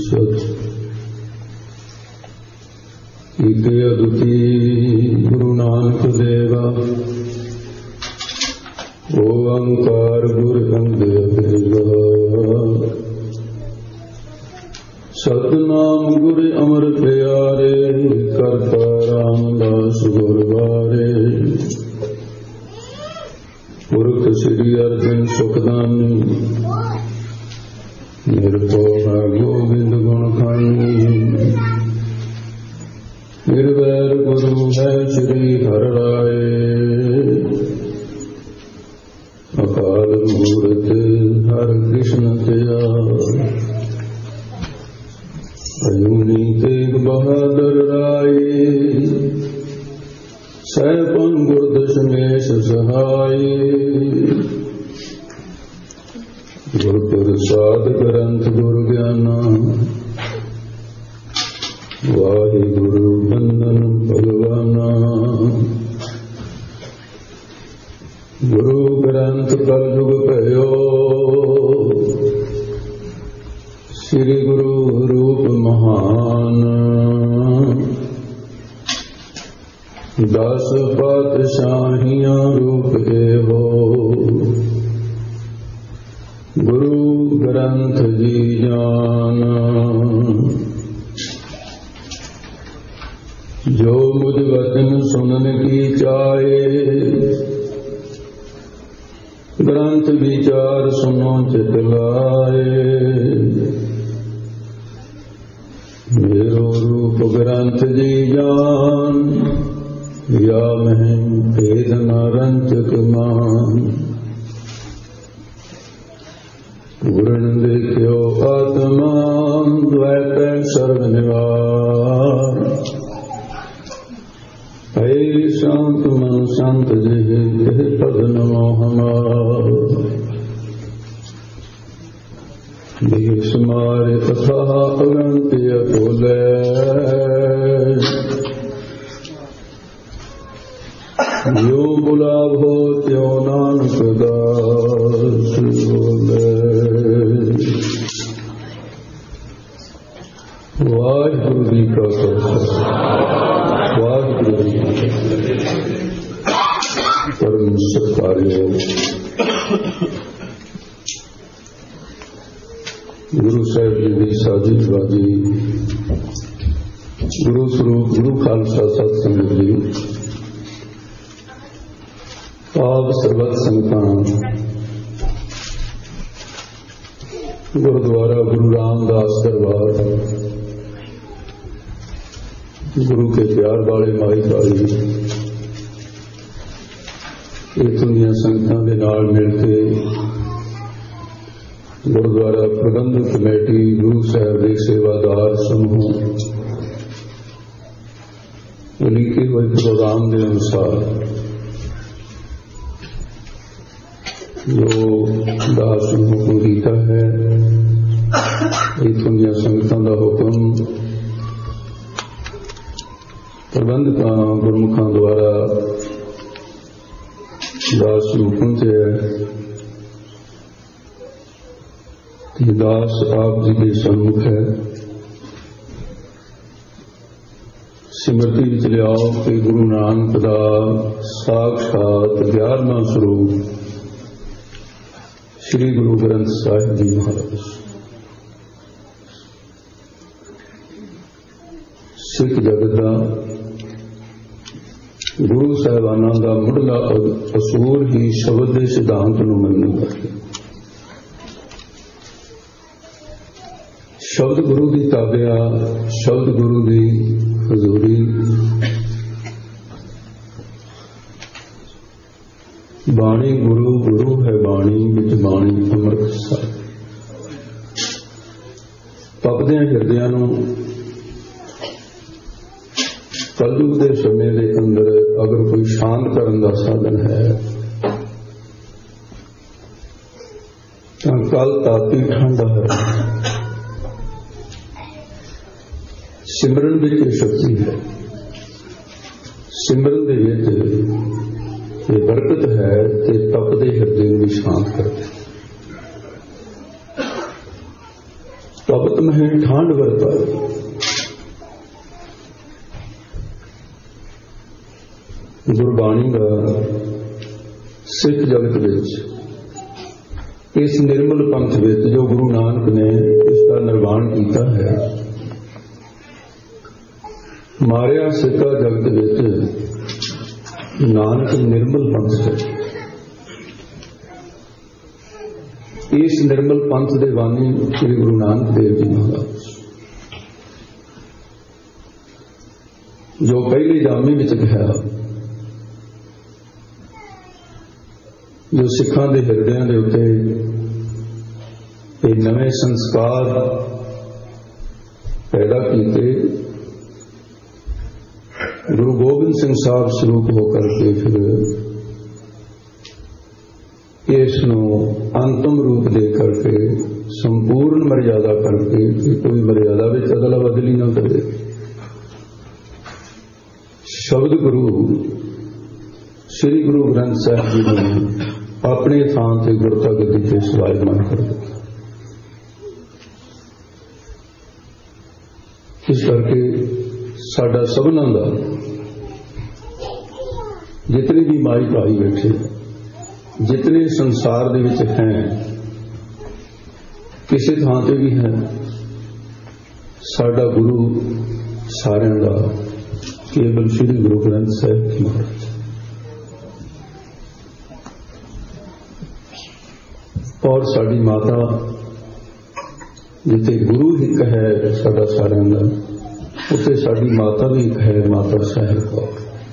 एक अद्विती गुरु नानक देवा ओंकार गुर अंदेवा सतनाम गुर अमर प्यारे करता रामदास गुरबारे पुरख श्री अर्जन सुखदानी निर्भय गोविंद गुण खानी निर्वैर गुरु है श्री हर राय अकाल मूर्त हर कृष्ण दया अयूनी तेग बहादुर राय सैपन गुरदशमेश सहाय गुरु प्रसाद ग्रंथ गुरु ज्ञाना वाहे गुरु बंदन भगवाना गुरु ग्रंथ कलयुग भयो श्री गुरु रूप महान दस पातशाहियां रूप एहो गुरु ग्रंथ जी जाना जो मुझ वचन सुनन की चाहे ग्रंथ विचार सुनो चित लाए मेरो रूप ग्रंथ जी जान या मैं भेद न रंचक मान गुरन देखो आत्मान द्वैत सर्वनिवार हे शांत मन शांत जिह पद नमो हमार मारे कथा अगंत बोले यो बुलावो त्यो नानक दास बोले वाहिगुरु जी का वाहिगुरु परम सत्कार्य गुरु साहिब जी की साजिश बाजी गुरु स्वरूप गुरु खालसा सत्संग जी आप सर्वत संगतां गुरुद्वारा गुरु रामदास दरबार गुरु के प्यार वाले माई वाली इतों दी संगतां दे नाल मिल के गुरुद्वारा प्रबंधक कमेटी गुरु साहब के सेवादार समूह उनके हुए प्रोग्राम के अनुसार जो दास हुक्म किया है इतों दी संगतां का हुक्म प्रबंधक गुरमुखां द्वारा दास हुक्म से है दास आप जी के सम्मुख है सिमरती विच लियाओ कि गुरु नानक का साक्षात 11वां स्वरूप श्री गुरु ग्रंथ साहिब जी महाराज सिख जगत का गुरु साहिबाना का मुढ़ला असूल ही शब्द के सिद्धांत नूं मनना करके शब्द गुरु की ताबिया शब्द गुरु की हजूरी बाणी गुरु गुरु है बाणी विच बाणी अमृत साहिब तपदे हिरदियां नूं कलयुग के समय के अंदर अगर कोई शांत करने का साधन है तो कल ताती ठंड है सिमरन भी एक शक्ति है सिमरन दे विच ये बरकत है कि तपदे हृदय भी शांत करते तपत महे ठांड वरताई। गुरबाणी का सिख जगत विच इस निर्मल पंथ विच जो गुरु नानक ने इसका निर्माण किया है, मारिया सिखा जगत विच नानक निर्मल पंथ है। इस निर्मल पंथ के बानी श्री गुरु नानक देव जी महाराज, जो पहली जामी विच कहा, जो सिखां दे हिरदियां दे उत्ते ये नवे संस्कार पैदा किए, गुरु गोबिंद सिंह साहब स्वरूप होकर के फिर इसनों अंतिम रूप दे करके संपूर्ण मर्यादा करके कोई मर्यादा में अदला बदली ना करे। शब्द गुरु श्री गुरु ग्रंथ साहिब जी ने अपने थान से गुरता गद्दी से विराजमान कर दिया। इस करके साडा सबना दा जितने भी माई भाई बैठे, जितने संसार दे विच हैं, किसी थां ते भी हैं, साडा गुरु सारियां दा केवल श्री गुरु ग्रंथ साहिब जी महाराज। और साड़ी माता जिथे गुरु एक है साडा सारियां दा, उत्थे साड़ी माता भी एक है, माता साहिब कौर।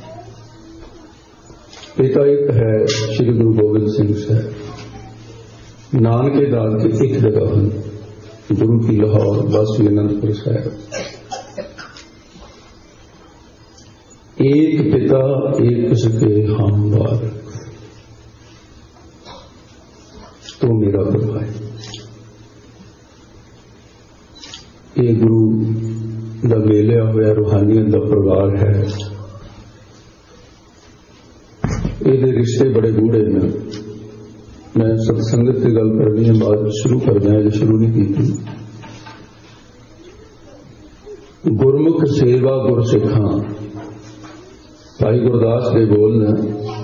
पिता एक है श्री गुरु गोबिंद सिंह साहब। नानके दाल के एक जगह हैं, गुरु की लाहौर बासी अनंतपुर साहब। एक पिता एक सके हम बार, तो मेरा प्रभु है। ये गुरु दा मेलिया हुआ रूहानियत दा परिवार है। ये रिश्ते बड़े गूढ़े ने। मैं सत्संगत की गल करनी है, बात शुरू कर दें, जो शुरू नहीं की। गुरमुख सेवा गुर सिखां, भाई गुरदास दे बोल ने,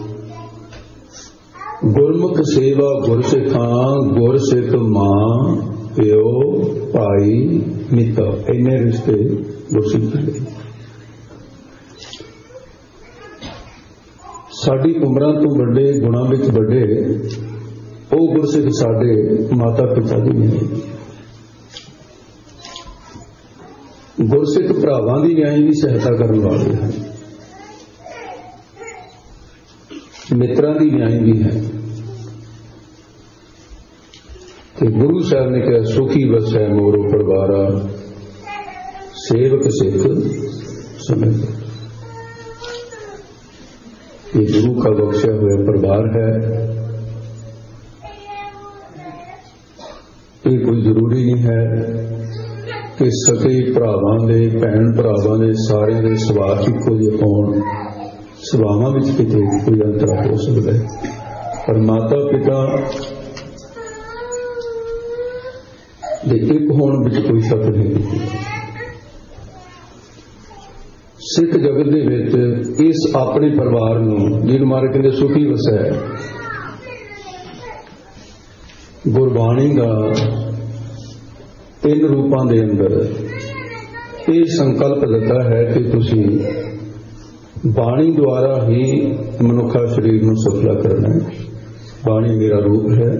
गुरमुख सेवा गुर सिखां, गुर सिख मां प्यो भाई मित्र, इन्ने रिश्ते गुरसिख दे। साडी उम्रां तो बड़े गुणां विच बड़े ਉਹ ਗੁਰਸਿੱਖ ਸਾਡੇ ਮਾਤਾ ਪਿਤਾ ਦੀ ਨਹੀਂ। ਗੁਰਸਿੱਖ ਭਰਾਵਾਂ ਦੀ ਨਿਆਈ ਵੀ ਸਹਾਇਤਾ ਕਰਨ ਵਾਲੇ ਹਨ, ਮਿੱਤਰਾਂ ਦੀ ਨਿਆਈ ਵੀ ਹੈ। ਤੇ ਗੁਰੂ ਸਾਹਿਬ ਨੇ ਕਿਹਾ ਸੁਖੀ ਵਸੈ ਮੋਰੋ ਪਰਿਵਾਰਾ, ਸੇਵਕ ਸਿੱਖ ਸਮਝ। ये गुरु का बख्शा हुआ परिवार है। ये कोई जरूरी नहीं है कि सके भरावां दे भैन भरावां दे सारे दे सुभाव इक्को जिहे होण, सुभावां विच किते कोई अंतर हो सकदा है, पर माता पिता दे एक होण विच कोई शक नहीं। सिख जगत दे विच इस अपने परिवार नूं जिहनूं महाराज कहंदे सुखी वसै, गुरबाणी का 3 रूपां दे अंदर ये संकल्प दिता है कि तुसी बाणी द्वारा ही मनुखा शरीर नूं सफला करना है। बाणी मेरा रूप है।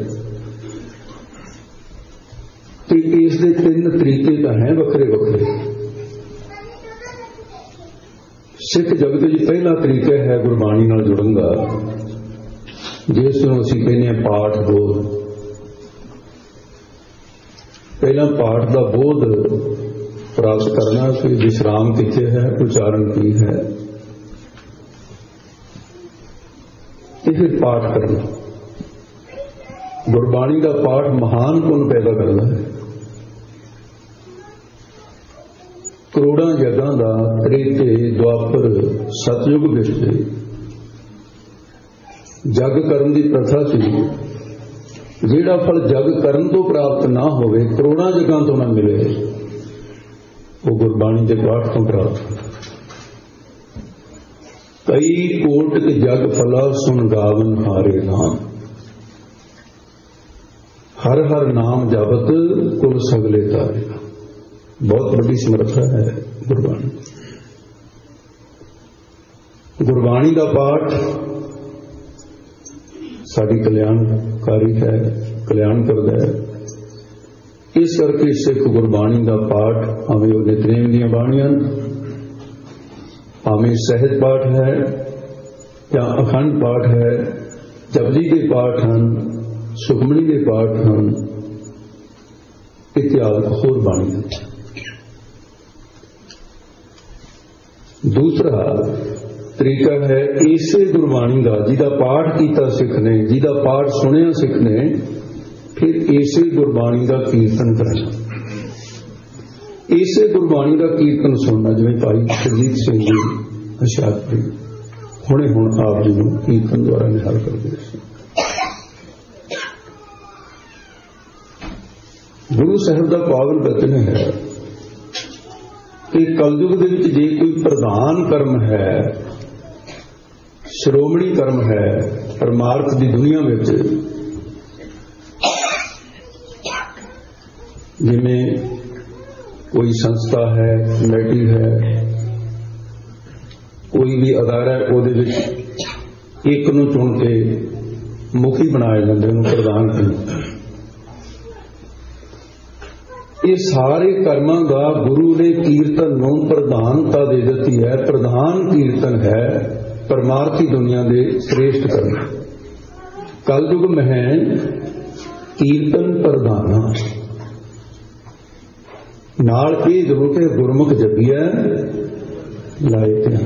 तो इस दे 3 तरीके तां हैं वखरे वखरे। सिख जगत जी पहला तरीका है गुरबाणी नाल जुड़न दा, जिसनूं असीं कहने हैं पाठ बोध। पहला पाठ का बोध प्राप्त करना कि विश्राम किथे है, उच्चारण की है, ते फिर पाठ करना। गुरबाणी का पाठ महान गुण पैदा करता है। करोड़ां जगां दा त्रेते द्वापर सतयुग विच जग करन दी प्रथा सी, ਜਿਹੜਾ ਫਲ ਜਗ ਕਰਨ ਤੋਂ ਪ੍ਰਾਪਤ ਨਾ ਹੋਵੇ, ਕਰੋੜਾਂ ਜਗਾਂ ਤੋਂ ਨਾ ਮਿਲੇ, ਉਹ ਗੁਰਬਾਣੀ ਦੇ ਪਾਠ ਤੋਂ ਪ੍ਰਾਪਤ ਹੁੰਦਾ। ਕਈ ਕੋਟਿਕ ਜਗ ਫਲਾ ਸੁਣ ਗਾਵਨ ਹਾਰੇ ਨਾਮ, ਹਰ ਹਰ ਨਾਮ ਜਪਤ ਕੁਲ ਸਗਲੇ ਤਾਰੇ। ਬਹੁਤ ਵੱਡੀ ਸਮਰੱਥਾ ਹੈ ਗੁਰਬਾਣੀ। ਗੁਰਬਾਣੀ ਦਾ ਪਾਠ ਸਾਡੀ ਕਲਿਆਣਕਾਰੀ ਹੈ, ਕਲਿਆਣ ਕਰਦਾ ਹੈ। ਇਸ ਕਰਕੇ ਸਿੱਖ ਗੁਰਬਾਣੀ ਦਾ ਪਾਠ, ਭਾਵੇਂ ਉਹ ਨਿਤਨੇਮ ਦੀਆਂ ਬਾਣੀਆਂ, ਭਾਵੇਂ ਸਹਿਜ ਪਾਠ ਹੈ ਜਾਂ ਅਖੰਡ ਪਾਠ ਹੈ, ਜਪਜੀ ਦੇ ਪਾਠ ਹਨ, ਸੁਖਮਨੀ ਦੇ ਪਾਠ ਹਨ, ਇਤਿਆਦਿ ਹੋਰ ਬਾਣੀਆਂ। ਦੂਸਰਾ ਤਰੀਕਾ ਹੈ ਇਸੇ ਗੁਰਬਾਣੀ ਦਾ, ਜਿਹਦਾ ਪਾਠ ਕੀਤਾ ਸਿੱਖ ਨੇ, ਜਿਹਦਾ ਪਾਠ ਸੁਣਿਆ ਸਿੱਖ ਨੇ, ਫਿਰ ਇਸੇ ਗੁਰਬਾਣੀ ਦਾ ਕੀਰਤਨ ਕਰਨਾ। ਇਸੇ ਗੁਰਬਾਣੀ ਦਾ ਕੀਰਤਨ ਸੁਣਨਾ, ਜਿਵੇਂ ਭਾਈ ਸਰਜੀਤ ਸਿੰਘ ਜੀ ਹੁਸ਼ਿਆਰਪੁਰੀ ਹੁਣ ਆਪ ਜੀ ਨੂੰ ਕੀਰਤਨ ਦੁਆਰਾ ਨਿਹਾਲ ਕਰਦੇ ਸੀ। ਗੁਰੂ ਸਾਹਿਬ ਦਾ ਪਾਵਨ ਬਚਨ ਹੈ ਕਿ ਕਲਯੁਗ ਦੇ ਵਿੱਚ ਜੇ ਕੋਈ ਪ੍ਰਧਾਨ ਕਰਮ ਹੈ, ਸ਼੍ਰੋਮਣੀ ਕਰਮ ਹੈ ਪਰਮਾਰਥ ਦੀ ਦੁਨੀਆ ਵਿੱਚ, ਜਿਵੇਂ ਕੋਈ ਸੰਸਥਾ ਹੈ, ਕਮੇਟੀ ਹੈ, ਕੋਈ ਵੀ ਅਦਾਰਾ ਹੈ, ਉਹਦੇ ਵਿੱਚ ਇੱਕ ਨੂੰ ਚੁਣ ਕੇ ਮੁਖੀ ਬਣਾਇਆ ਜਾਂਦਾ, ਉਹਨੂੰ ਪ੍ਰਧਾਨ ਕਹਿੰਦੇ। ਇਹ ਸਾਰੇ ਕਰਮਾਂ ਦਾ ਗੁਰੂ ਨੇ ਕੀਰਤਨ ਨੂੰ ਪ੍ਰਧਾਨਤਾ ਦੇ ਦਿੱਤੀ ਹੈ। ਪ੍ਰਧਾਨ ਕੀਰਤਨ ਹੈ ਪਰਮਾਰਥੀ ਦੁਨੀਆ ਦੇ ਸ੍ਰੇਸ਼ਟ ਕਰਮ। ਕਲਯੁਗ ਮਹਿ ਕੀਰਤਨ ਪ੍ਰਧਾਨਾ, ਨਾਲ ਇਹ ਜ਼ਰੂਰ ਕਿ ਗੁਰਮੁਖ ਜਪੀਐ ਲਾਏ ਧਿਆਨ।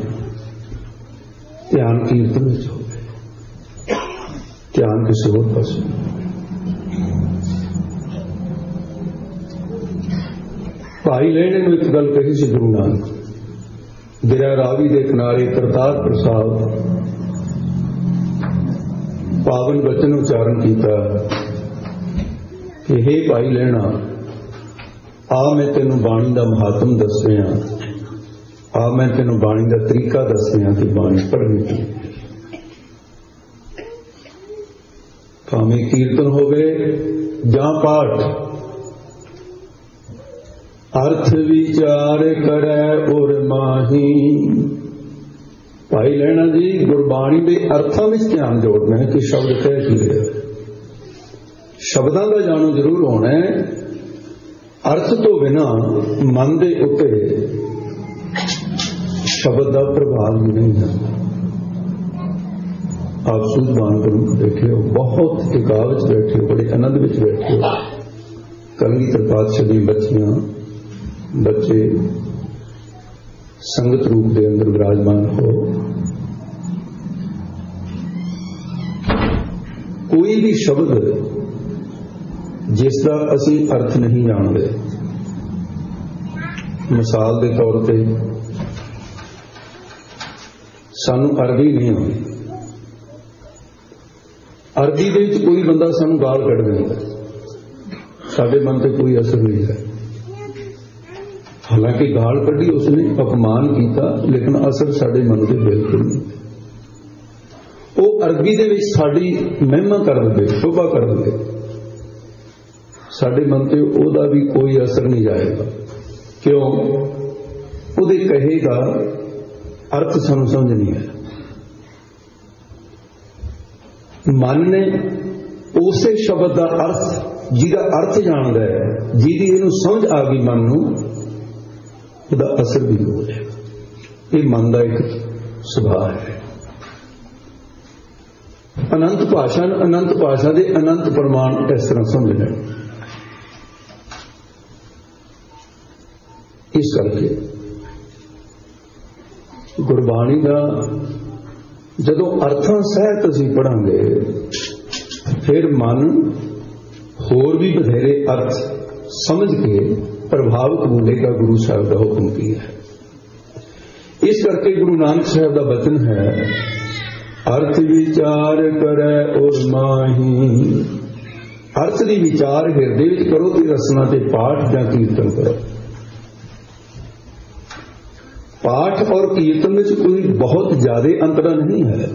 ਧਿਆਨ ਕੀਰਤਨ ਵਿੱਚ ਹੋਵੇ, ਧਿਆਨ ਕਿਸੇ ਹੋਰ ਪਾਸੇ। ਭਾਈ ਲਹਿਣੇ ਨੂੰ ਇੱਕ ਗੱਲ ਕਹੀ ਸੀ ਗੁਰੂ ਨਾਨਕ, ਦਰਿਆ ਰਾਵੀ ਦੇ ਕਿਨਾਰੇ ਕਰਤਾਰਪੁਰ ਸਾਹਿਬ ਪਾਵਨ ਬਚਨ ਉਚਾਰਨ ਕੀਤਾ ਕਿ ਹੇ ਭਾਈ ਲਹਿਣਾ, ਆ ਮੈਂ ਤੈਨੂੰ ਬਾਣੀ ਦਾ ਮਹਾਤਮ ਦੱਸ ਰਿਹਾ, ਆ ਮੈਂ ਤੈਨੂੰ ਬਾਣੀ ਦਾ ਤਰੀਕਾ ਦੱਸ ਰਿਹਾ ਕਿ ਬਾਣੀ ਪੜ੍ਹਨੀ ਕੀ। ਭਾਵੇਂ ਕੀਰਤਨ ਹੋਵੇ ਜਾਂ ਪਾਠ, ਅਰਥ ਵਿਚਾਰ ਕਰੈ ਉਰ ਮਾਹੀ। ਭਾਈ ਲਹਿਣਾ ਜੀ, ਗੁਰਬਾਣੀ ਦੇ ਅਰਥਾਂ ਵਿੱਚ ਧਿਆਨ ਜੋੜਨਾ ਹੈ ਕਿ ਸ਼ਬਦ ਕਹਿ ਕੀ ਰਿਹਾ। ਸ਼ਬਦਾਂ ਦਾ ਜਾਣੂ ਜ਼ਰੂਰ ਹੋਣਾ ਹੈ, ਅਰਥ ਤੋਂ ਬਿਨਾਂ ਮਨ ਦੇ ਉੱਤੇ ਸ਼ਬਦ ਦਾ ਪ੍ਰਭਾਵ ਵੀ ਨਹੀਂ ਜਾਂਦਾ। ਆਪ ਸੁਧਾਨ ਗੁਰੂ ਬੈਠੇ ਹੋ, ਬਹੁਤ ਟਿਕਾਅ ਵਿੱਚ ਬੈਠੇ ਹੋ, ਬੜੇ ਆਨੰਦ ਵਿੱਚ ਬੈਠੇ ਹੋ। ਕਲਗੀਧਰ ਪਾਤਸ਼ਾਹ ਦੀਆਂ ਬੱਚੀਆਂ, ਬੱਚੇ ਸੰਗਤ ਰੂਪ ਦੇ ਅੰਦਰ ਵਿਰਾਜਮਾਨ ਹੋ। ਕੋਈ ਵੀ ਸ਼ਬਦ ਜਿਸ ਦਾ ਅਸੀਂ ਅਰਥ ਨਹੀਂ ਜਾਣਦੇ, ਮਿਸਾਲ ਦੇ ਤੌਰ ਤੇ ਸਾਨੂੰ ਅਰਬੀ ਨਹੀਂ ਆਉਂਦੀ, ਅਰਬੀ ਦੇ ਵਿੱਚ ਕੋਈ ਬੰਦਾ ਸਾਨੂੰ ਗਾਲ ਕੱਢ ਦਿੰਦਾ, ਸਾਡੇ ਮਨ ਤੇ ਕੋਈ ਅਸਰ ਨਹੀਂ ਹੈ। ਹਾਲਾਂਕਿ ਗਾਲ ਕੱਢੀ ਉਸਨੇ, ਅਪਮਾਨ ਕੀਤਾ, ਲੇਕਿਨ ਅਸਰ ਸਾਡੇ ਮਨ ਤੇ ਬਿਲਕੁਲ ਨਹੀਂ। ਉਹ ਅਰਬੀ ਦੇ ਵਿੱਚ ਸਾਡੀ ਮਹਿਮਾ ਕਰ ਦੇਵੇ, ਸ਼ੋਭਾ ਕਰ ਦੇਵੇ, ਸਾਡੇ ਮਨ ਤੇ ਉਹਦਾ ਵੀ ਕੋਈ ਅਸਰ ਨਹੀਂ ਜਾਏਗਾ। ਕਿਉਂ? ਉਹਦੇ ਕਹੇ ਦਾ ਅਰਥ ਸਾਨੂੰ ਸਮਝ ਨਹੀਂ ਆਇਆ। ਮਨ ਨੇ ਉਸੇ ਸ਼ਬਦ ਦਾ ਅਰਥ, ਜਿਹਦਾ ਅਰਥ ਜਾਣਦਾ ਹੈ, ਜਿਹਦੀ ਇਹਨੂੰ ਸਮਝ ਆ ਗਈ ਮਨ ਨੂੰ, ਉਹਦਾ ਅਸਰ ਵੀ ਹੋ ਜਾਏਗਾ। ਇਹ ਮਨ ਦਾ ਇੱਕ ਸੁਭਾਅ ਹੈ। ਅਨੰਤ ਭਾਸ਼ਾ, ਅਨੰਤ ਭਾਸ਼ਾ ਦੇ ਅਨੰਤ ਪ੍ਰਮਾਣ ਇਸ ਤਰ੍ਹਾਂ ਸਮਝਣਾ। ਇਸ ਕਰਕੇ ਗੁਰਬਾਣੀ ਦਾ ਜਦੋਂ ਅਰਥਾਂ ਸਹਿਤ ਅਸੀਂ ਪੜਾਂਗੇ, ਫਿਰ ਮਨ ਹੋਰ ਵੀ ਬਥੇਰੇ ਅਰਥ ਸਮਝ ਕੇ ਪ੍ਰਭਾਵਿਤ ਹੋਵੇਗਾ ਗੁਰੂ ਸਾਹਿਬ ਦਾ ਹੁਕਮ ਕੀ ਹੈ। ਇਸ ਕਰਕੇ ਗੁਰੂ ਨਾਨਕ ਸਾਹਿਬ ਦਾ ਬਚਨ ਹੈ, ਅਰਥ ਵਿਚਾਰ ਕਰੈ ਉਰ ਮਾਹੀ। अर्थ की विचार हिरदे विच करो तो रसना ते पाठ या कीर्तन करो। पाठ और कीर्तन में कोई बहुत ज्यादा अंतरा नहीं है।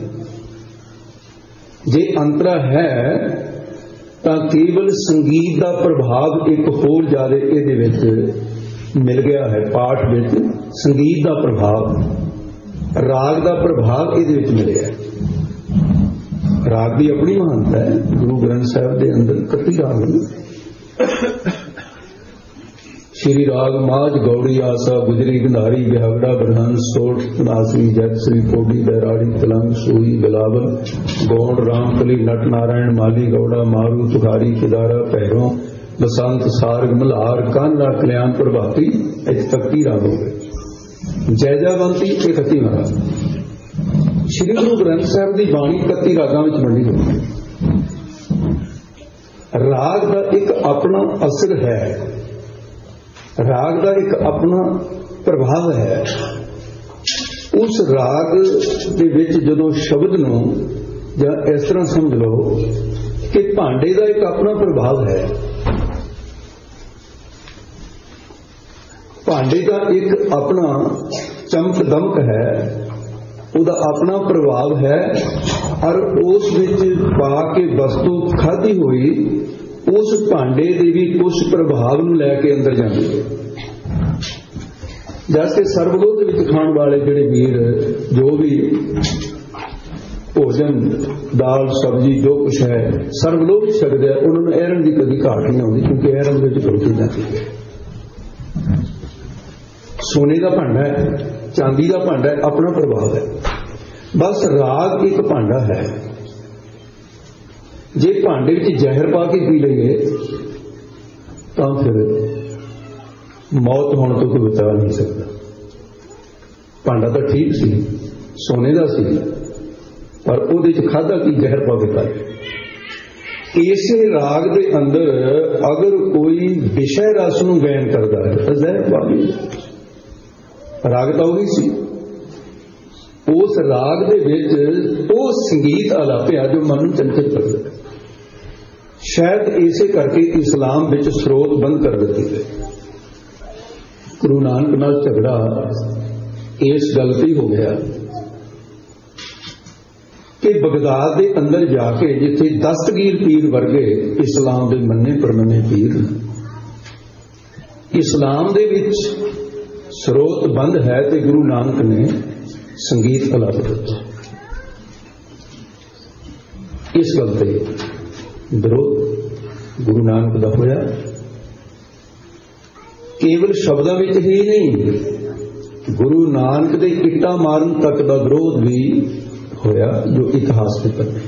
जे अंतरा है तो केवल संगीत का प्रभाव एक होर ज्यादा इहदे विच मिल गया है। पाठ विच संगीत का प्रभाव, राग का प्रभाव इहदे विच मिल गया है। राग की अपनी महानता है। गुरु ग्रंथ साहिब के अंदर 31 राग हैं। श्री राग माज गौड़ी आसा गुजरी गंधारी बिहागड़ा बरहन सोठ नासरी जैत श्री कोडी बैराड़ी तलंग सोई बिलावल गौड़ रामकली नट नारायण माली गौड़ा मारू तुखारी किदारा पैरों बसंत सारग मल्हार कान्हा कल्याण प्रभाती 31 राग हो गए। जैजावंती 31 राग। श्री गुरु ग्रंथ साहिब की बाणी 31 रागां विच वंडी होई है। राग का एक अपना असर है, राग का एक अपना प्रभाव है। उस राग दे विच जदों शब्द नूं जां इस तरह समझ लो कि भांडे का एक अपना प्रभाव है, भांडे का एक अपना चमक दमक है, उसका अपना प्रभाव है। और उस विच पा के वस्तु खाधी हुई उस भांडे के भी कुछ प्रभाव नूं लैके अंदर जाती है। जैसे सर्वलोक विच खाण वाले जिहड़े वीर जो भी भोजन दाल सब्जी जो कुछ है सर्वलोक छकदे उन्होंने एरन की कभी घाट नहीं आती, क्योंकि एरन विच खड़ोती जाती है। सोने का भांडा है, चांदी का भांडा है, अपना प्रभाव है। बस राग एक भांडा है। जे भांडे में जहर पा के पी लेंगे तो फिर मौत होने तो कोई बचा नहीं सकता। भांडा तो ठीक सी, सोने का सी, पर उहदे च खाधा की जहर पा के खाया। इसे राग के अंदर अगर कोई विषय रस नूं गैन करता है तो जहर पा के राग तो वही सी। उस राग दे विच वो संगीत आलापिया जो मन नूं चंचल कर दिता। शायद इसे करके इस्लाम विच स्रोत बंद कर दिते गए। गुरु नानक नाल झगड़ा इस गलती हो गया कि बगदाद के अंदर जाके जिथे दस्तगीर पीर वर्गे इस्लाम के मन्ने परमन्ने पीर, इस्लाम दे विच स्रोत बंद है तो गुरु नानक ने संगीत अलाप दिता। इस गल पे विरोध गुरु नानक का होया। केवल शब्दों में ही नहीं, गुरु नानक के इट्टा मारन तक का विरोध भी होया जो इतिहास के पन्ने।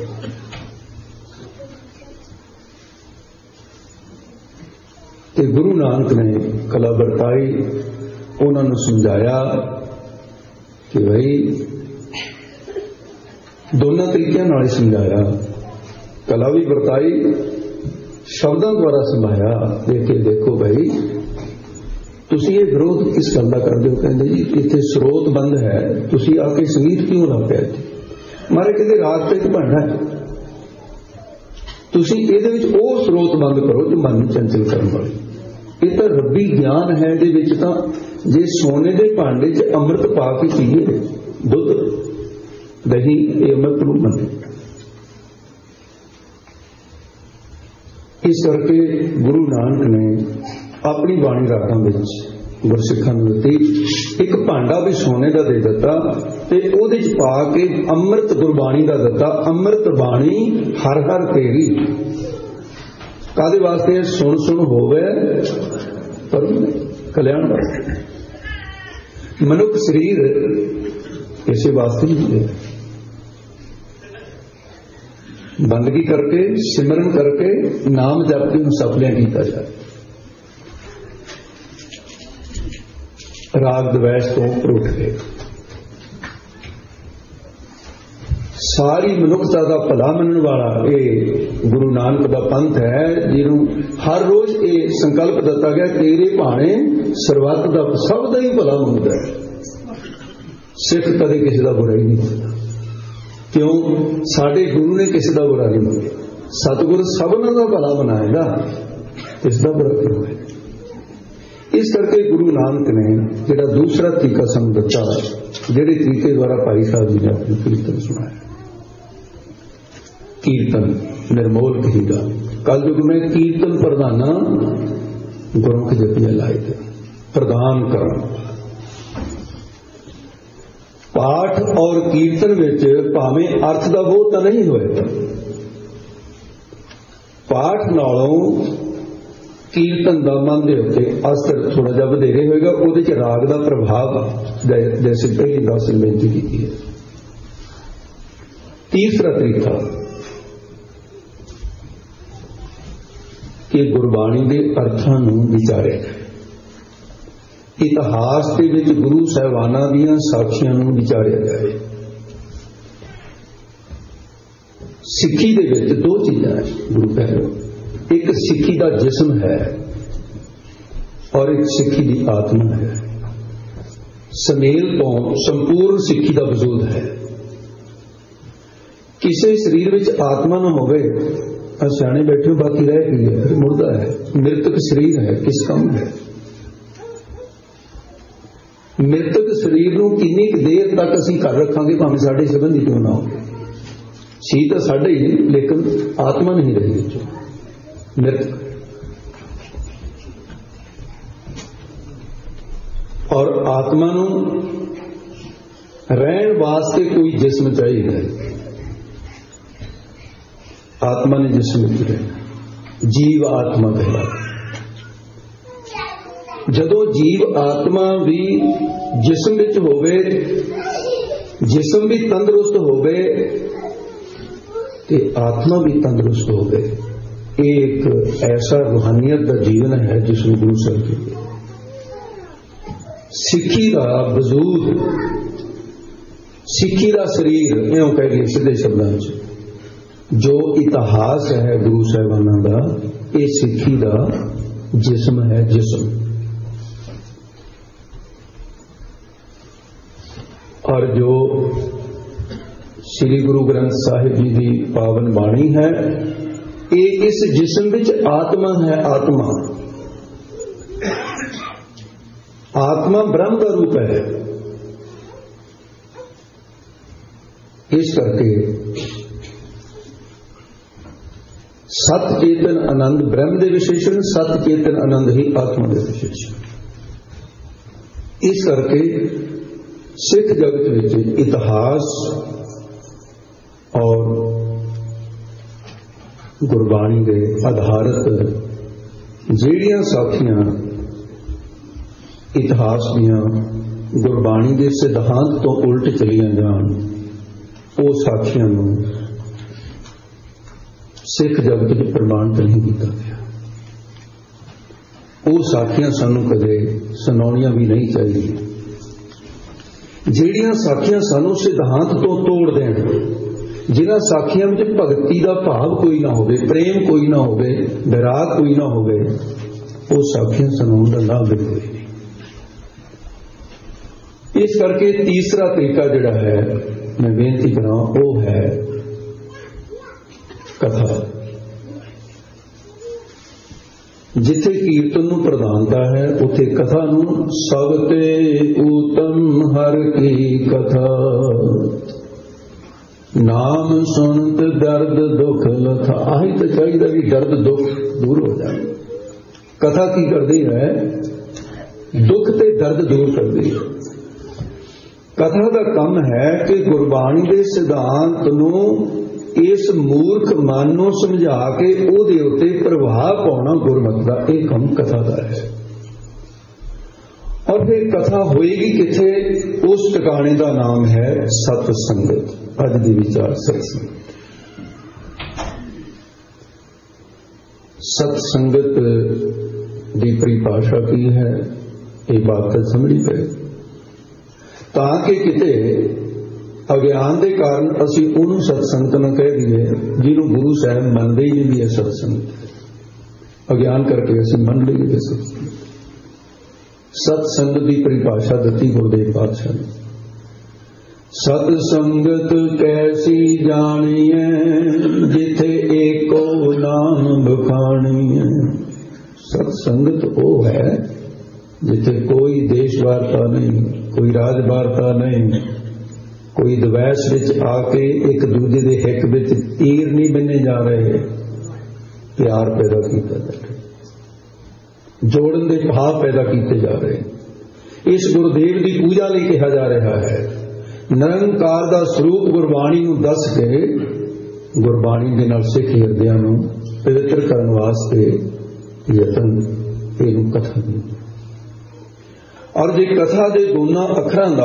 ते गुरु नानक ने कला बरताई, उन्होंने समझाया कि भाई दोनों तरीकों नाल समझाया, कला भी बरताई, शब्दों द्वारा समझाया। देखो भाई तुसी ये विरोध किस गल का करते हो? कहते जी इतने स्रोत बंद है, तुसी आके संगीत क्यों ला पाया? मारे कहते राग तो एक भांडा है, तुसी इहदे विच ओह स्रोत बंद करो जो मन चंचल करने वाली। ये तो रब्बी ज्ञान है। जे सोने के भांडे च अमृत पा के पीए, दुध दही, ये अमृत रूप बने। इस करके गुरु नानक ने अपनी बाणी रागां विच गुरसिखां नूं दित्ती। एक भांडा भी सोने का दे दिता ते उहदे च पा के अमृत गुरबाणी का दिता। अमृत बाणी हर हर तेरी कादे वास्ते? सुन सुन होवे पर कल्याण वास्ते। मनुख शरीर इसे वास्ते ही है। बंदगी करके सिमरन करके नाम जप के सफलियां किया जाए। राग द्वेष तो उपर उठ के सारी मनुखता का भला मनन वाला ये गुरु नानक का पंथ है, जिन्हों हर रोज ये संकल्प दिता गया तेरे भाणे सरबत का सब का ही भला मंगता है। सिख कदे किसी का बुरा ही नहीं करता। क्यों? साडे गुरु ने किसी का बुरा नहीं मंगया। सतगुर सबना का भला बनाएगा, इसका बुरा क्यों है। इस करके गुरु नानक ने जिहड़ा दूसरा तरीका सानूं दिता, जिहड़े तरीके द्वारा भाई साहब जी ने अपनी कीर्तन सुनाया, कीर्तन निर्मोल कहीदा कल युग में कीर्तन प्रधाना गुरमुख जपिया लाए थे प्रदान कर। पाठ और कीर्तन विच भावें अर्थ का बोध तो नहीं होएगा, पाठ नालों कीर्तन का मन के उत्ते असर थोड़ा जिहा वधेरे होएगा, उहदे च राग का प्रभाव जैसे पहली दस बेनती की है। तीसरा तरीका कि गुरबाणी के अर्थां नूं विचारे, इतिहास के विच गुरु साहिबानां दीयां साखियां नूं विचारिया जाए। सिक्खी दे विच दो चीज़ां है गुरु कह रहे, एक सिक्खी का जिस्म है और एक सिक्खी की आत्मा है। समेल तो संपूर्ण सिक्खी का वजूद है। किसी शरीर में आत्मा न होवे, सियाने बैठे हो बाकी रह गई है, मुर्दा है, मृतक शरीर है, किस काम है। मृतक शरीर को किन्नी देर तक असीं कर रखांगे, भावें साडे संबंधी क्यों ना हो, सी तो साडे ही लेकिन आत्मा नहीं रही मृतक। और आत्मा नूं रहन वास्ते कोई जिस्म चाहिए, आत्मा ने जिस्म विच रहना, जीव आत्मा कहला। जदों जीव आत्मा भी जिस्म विच होवे, जिस्म भी तंदुरुस्त होवे ते आत्मा भी तंदुरुस्त होवे, एक ऐसा रूहानियत का जीवन है जिसमें गुरु साहब की सिक्खी का वजूद, सिक्खी का शरीर इउं कह गए सीधे शब्दों जो इतिहास है गुरु साहिबाना का, ये सिक्खी का जिस्म है, जिस्म। और जो श्री गुरु ग्रंथ साहिब जी की पावन बाणी है, ये इस जिस्म विच आत्मा है, आत्मा आत्मा ब्रह्म का रूप है। इस करके सत चेतन आनंद ब्रह्म के विशेषण, सत चेतन आनंद ही आत्मा के विशेषण। इस करके सिख जगत में इतिहास और गुरबाणी के आधारित ਜਿਹੜੀਆਂ ਸਾਖੀਆਂ इतिहास दियां गुरबाणी के सिद्धांत तो उल्ट चलियां जान, वो साखियां नूं सिख जगत में प्रमाणित नहीं किया गया। वो साखियां सानू कदे सुनाउणियां भी नहीं चाहिए। ਜਿਹੜੀਆਂ साखियां सानू सिद्धांत तो तोड़ देण, जिन्हां साखियां विच भगती का भाव कोई ना होवे, प्रेम कोई ना होवे, विराग कोई ना होवे, वो साखियां सुनाउण दा लाभ भी कोई नहीं। इस करके तीसरा तरीका जिहड़ा है मैं बेनती करा, वो है कथा। जिथे कीर्तन नूं प्रधानता है, उथे कथा नूं सबते उत्तम हर की कथा, नाम सुनत दर्द दुख लथा। आही तो चाहिए भी दर्द दुख दूर हो जाए। कथा की करती है, दुख ते दर्द दूर करती है। कथा का काम है कि गुरबाणी के सिद्धांत नूं इस मूर्ख मन नूं समझा के उहदे उत्ते प्रभाव पाउणा गुरमत का एक काम कथा का है। और फिर कथा होएगी किथे, उस ठिकाने का नाम है सतसंगत। अज दी विचार सतसंगत। सतसंगत की परिभाषा की है, ये बात तो समझनी पे, ताकि किते अज्ञान के कारण असी उन्हों सत्संगत न कह दिए जिन्हों गुरु साहब मनते ही नहीं भी है सत्संग। अज्ञान करके असी मन लीए सत्संग। सत्संग की परिभाषा दी गुरुदेव पातशाह ने, सतसंगत कैसी जानिए जिथे एको खानी है। सत्संगत वो है जिथे कोई देश वार्ता नहीं, कोई राज वार्ता नहीं, कोई द्वैस विच आके एक दूजे दे हिक विच तीर नहीं बने जा रहे, प्यार पैदा किया जा रहा, जोड़न दे भाव पैदा किए जा रहे। इस गुरुदेव की पूजा लिए कहा जा रहा है। निरंकार का स्वरूप गुरबाणी नूं दस के गुरबाणी के नाल सिख हिरदियां नूं पवित्र करने वास्ते यतन इहनूं कथा दी। और जे कथा के दोनों अखरां का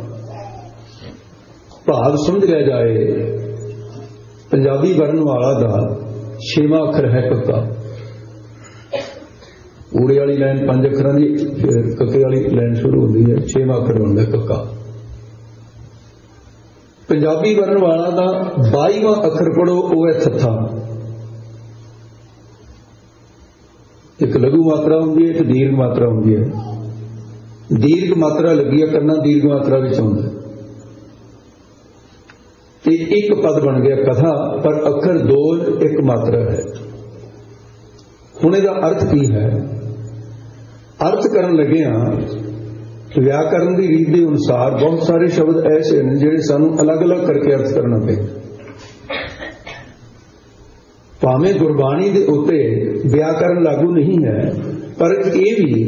भाव समझ लिया जाए, पंजाबी वर्णमाला का 6वां अखर है कक्का। ऊड़े वाली लाइन 5 अखरां की, फिर कक्के वाली लाइन शुरू होती है, 6वां अखर होता है कक्का। पंजाबी वर्णमाला का 22वां अखर पढ़ो, वो है थत्था। एक लघु मात्रा होंगी है, एक दीर्घ मात्रा होंगी है। दीर्घ मात्रा लगी है करना, दीर्घ मात्रा विच आउंदा है ते एक पद बन गया कथा, पर अखर 2 एक मात्रा है। हुण इहदा अर्थ की है? अर्थ करन लगे हां व्याकरण की रीत के अनुसार बहुत सारे शब्द ऐसे हैं जिहड़े सानूं अलग अलग करके अर्थ करना पे। भावें गुरबाणी के उत्ते व्याकरण लागू नहीं है, पर यह भी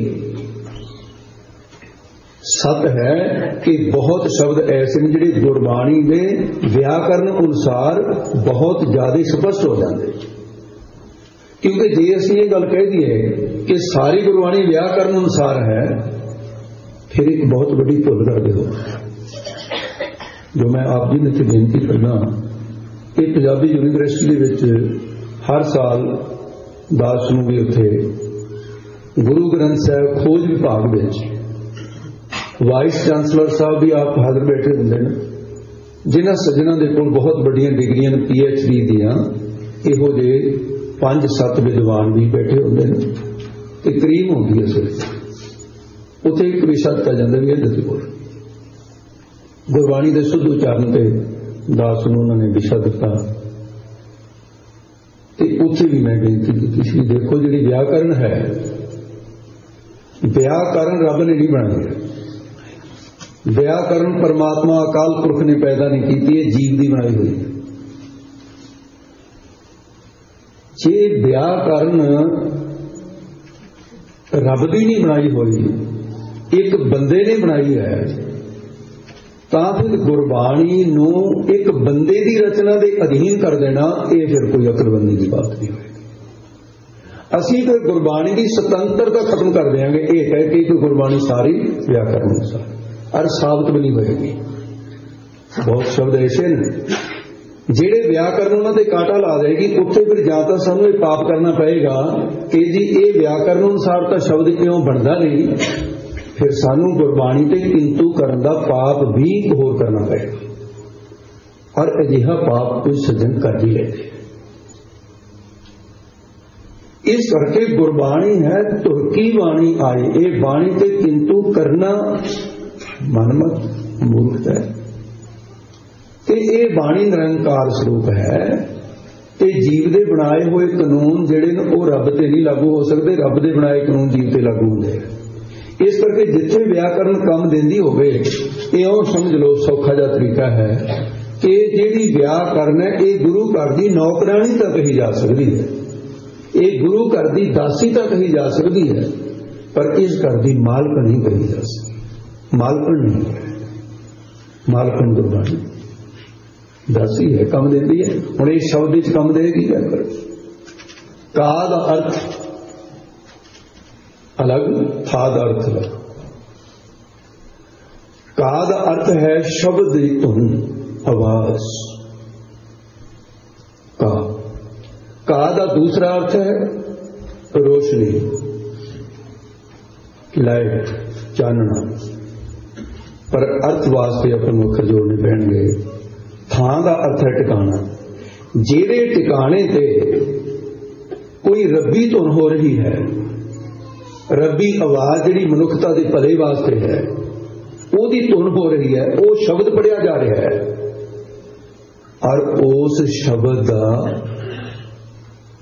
सत है कि बहुत शब्द ऐसे हैं जिहड़े गुरबाणी के व्याकरण अनुसार बहुत ज्यादा स्पष्ट हो जाते। क्योंकि जे असीं ये गल कह दीए कि सारी गुरबाणी व्याकरण अनुसार है, फिर एक बहुत बड़ी भुल करते हो। जो मैं आप जी ने इत्थे बेनती करना, ये पंजाबी यूनीवर्सिटी विच हर साल 10 नूं भी उत्थे गुरु ग्रंथ साहिब खोज विभाग विच वाइस चांसलर साहब भी आप हाजिर बैठे होंगे ने, जिन्हां सज्जनां दे कोल बहुत बड़ियां डिग्रियां PhD दियां इहो जे 5-7 विद्वान भी बैठे होंगे ने ते करीम होंदी है। सिर्फ उत्थे एक विशा दिता जांदा भी इहदे कोल गुरबाणी दे शुद्ध उचारण ते दास नूं उन्होंने विशा दिता ते उत्थे भी मैं बेनती की सी, देखो जिहड़ी व्याकरण है, व्याकरण रब ने नहीं बनाई। व्याकरण परमात्मा अकाल पुरख ने पैदा नहीं की, ये जीव की बनाई हुई है। जे व्याकरण रब की नहीं बनाई हुई, एक बंदे ने बनाई है, तां फिर गुरबाणी नूं एक बंदे की रचना के अधीन कर देना, ये फिर कोई अकलबंदी की बात नहीं होगी। असीं फिर गुरबाणी की स्वतंत्रता खत्म कर देंगे, ये कह के गुरबाणी सारी व्याकरण अनुसार और साबित भी नहीं होगी। बहुत शब्द ऐसे ने जिहड़े व्याकरण उन्होंने काटा ला देगी, उत्थे फिर जां तां सानूं ये पाप करना पएगा कि जी ये व्याकरण अनुसार तो शब्द क्यों बनता नहीं, फिर सानूं गुरबाणी ते किंतु करन दा पाप भी होर करना पएगा। और अजिहा पाप कोई सज्जन कर ही लेते। इस करके गुरबाणी है तुरकी बाणी आई, ये बाणी ते किंतु करना मनमत मूर्खता है। ते ये बाणी निरंकार स्वरूप है, ते जीव दे बनाए हुए कानून जिहड़े ने वो रब ते नहीं लागू हो सकते, रब दे बनाए कानून जीव ते लागू होंदे। इस करके जिथे व्याकरण काम देंदी होवे, इहों समझ लो सौखा जिहा तरीका है कि जिहड़ी व्याकरण है ये गुरु घर दी नौकरानी तक कही जा सकती है, ये गुरु घर दी दासी तक कही जा सकती है, पर इस घर दी मालक नहीं कही जा सकती। मालकन नहीं है, मालकन गुरबाणी दासी है, कम देती है। हुण इस शब्द कम देगी क्या कर? का दा अर्थ अलग, था दा अर्थ अलग। का दा अर्थ है शब्द दी धुन, आवाज। का दा दूसरा अर्थ है रोशनी, लाइट, चानना। पर अर्थ वास्ते अपन अखर जोड़ने पैणगे। थां दा अर्थ है टिकाणा। जेड़े टिकाणे ते कोई रब्बी धुन हो रही है, रब्बी आवाज जिहड़ी मनुखता दे भले वास्ते है, ओदी धुन हो रही है, वो शब्द पढ़िया जा रहा है, और उस शब्द का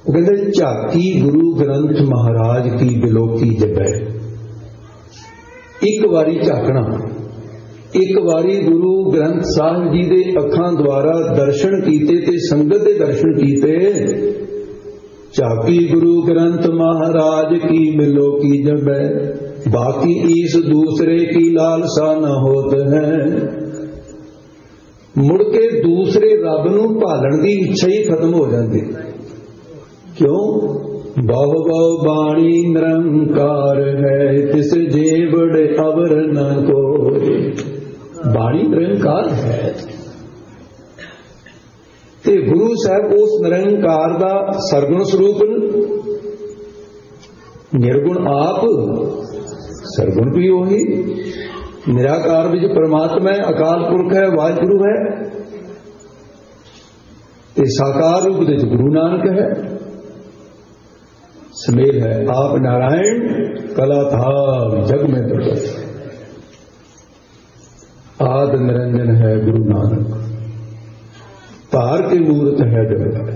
ਉਹ ਕਹਿੰਦੇ ਝਾਕੀ ਗੁਰੂ ਗ੍ਰੰਥ ਮਹਾਰਾਜ ਕੀ ਬਿਲੋਕੀ ਜਗੈ। ਇੱਕ ਵਾਰੀ ਝਾਕਣਾ, ਇੱਕ ਵਾਰੀ ਗੁਰੂ ਗ੍ਰੰਥ ਸਾਹਿਬ ਜੀ ਦੇ ਅੱਖਾਂ ਦੁਆਰਾ ਦਰਸ਼ਨ ਕੀਤੇ ਤੇ ਸੰਗਤ ਦੇ ਦਰਸ਼ਨ ਕੀਤੇ। ਝਾਕੀ ਗੁਰੂ ਗ੍ਰੰਥ ਮਹਾਰਾਜ ਕੀ ਮਿਲੋ ਕੀ ਜਬੈ, ਬਾਕੀ ਈਸ ਦੂਸਰੇ ਕੀ ਲਾਲਸਾ ਨਾ ਹੋਤ ਹੈ। ਮੁੜ ਕੇ ਦੂਸਰੇ ਰੱਬ ਨੂੰ ਭਾਲਣ ਦੀ ਇੱਛਾ ਹੀ ਖਤਮ ਹੋ ਜਾਂਦੀ। ਕਿਉਂ? ਬਹੁ ਬਹੁ ਬਾਣੀ ਨਿਰੰਕਾਰ ਹੈ, ਤਿਸ ਜੀਵੜ ਅਵਰ ਨ ਕੋਇ। ਬਾਣੀ ਨਿਰੰਕਾਰ ਹੈ ਤੇ ਗੁਰੂ ਸਾਹਿਬ ਉਸ ਨਿਰੰਕਾਰ ਦਾ ਸਰਗੁਣ ਸਰੂਪ, ਨਿਰਗੁਣ ਆਪ, ਸਰਗੁਣ ਵੀ ਉਹੀ। ਨਿਰਾਕਾਰ ਵਿੱਚ ਪਰਮਾਤਮਾ ਹੈ, ਅਕਾਲ ਪੁਰਖ ਹੈ, ਵਾਹਿਗੁਰੂ ਹੈ ਤੇ ਸਾਕਾਰ ਰੂਪ ਦੇ ਗੁਰੂ ਨਾਨਕ ਹੈ। ਸਮੇਲ ਹੈ ਆਪ ਨਾਰਾयण ਕਲਾ ਧਾਮ ਜਗ में प्रकट, आद निरंजन है गुरु नानक, धार के मूर्त है जगत।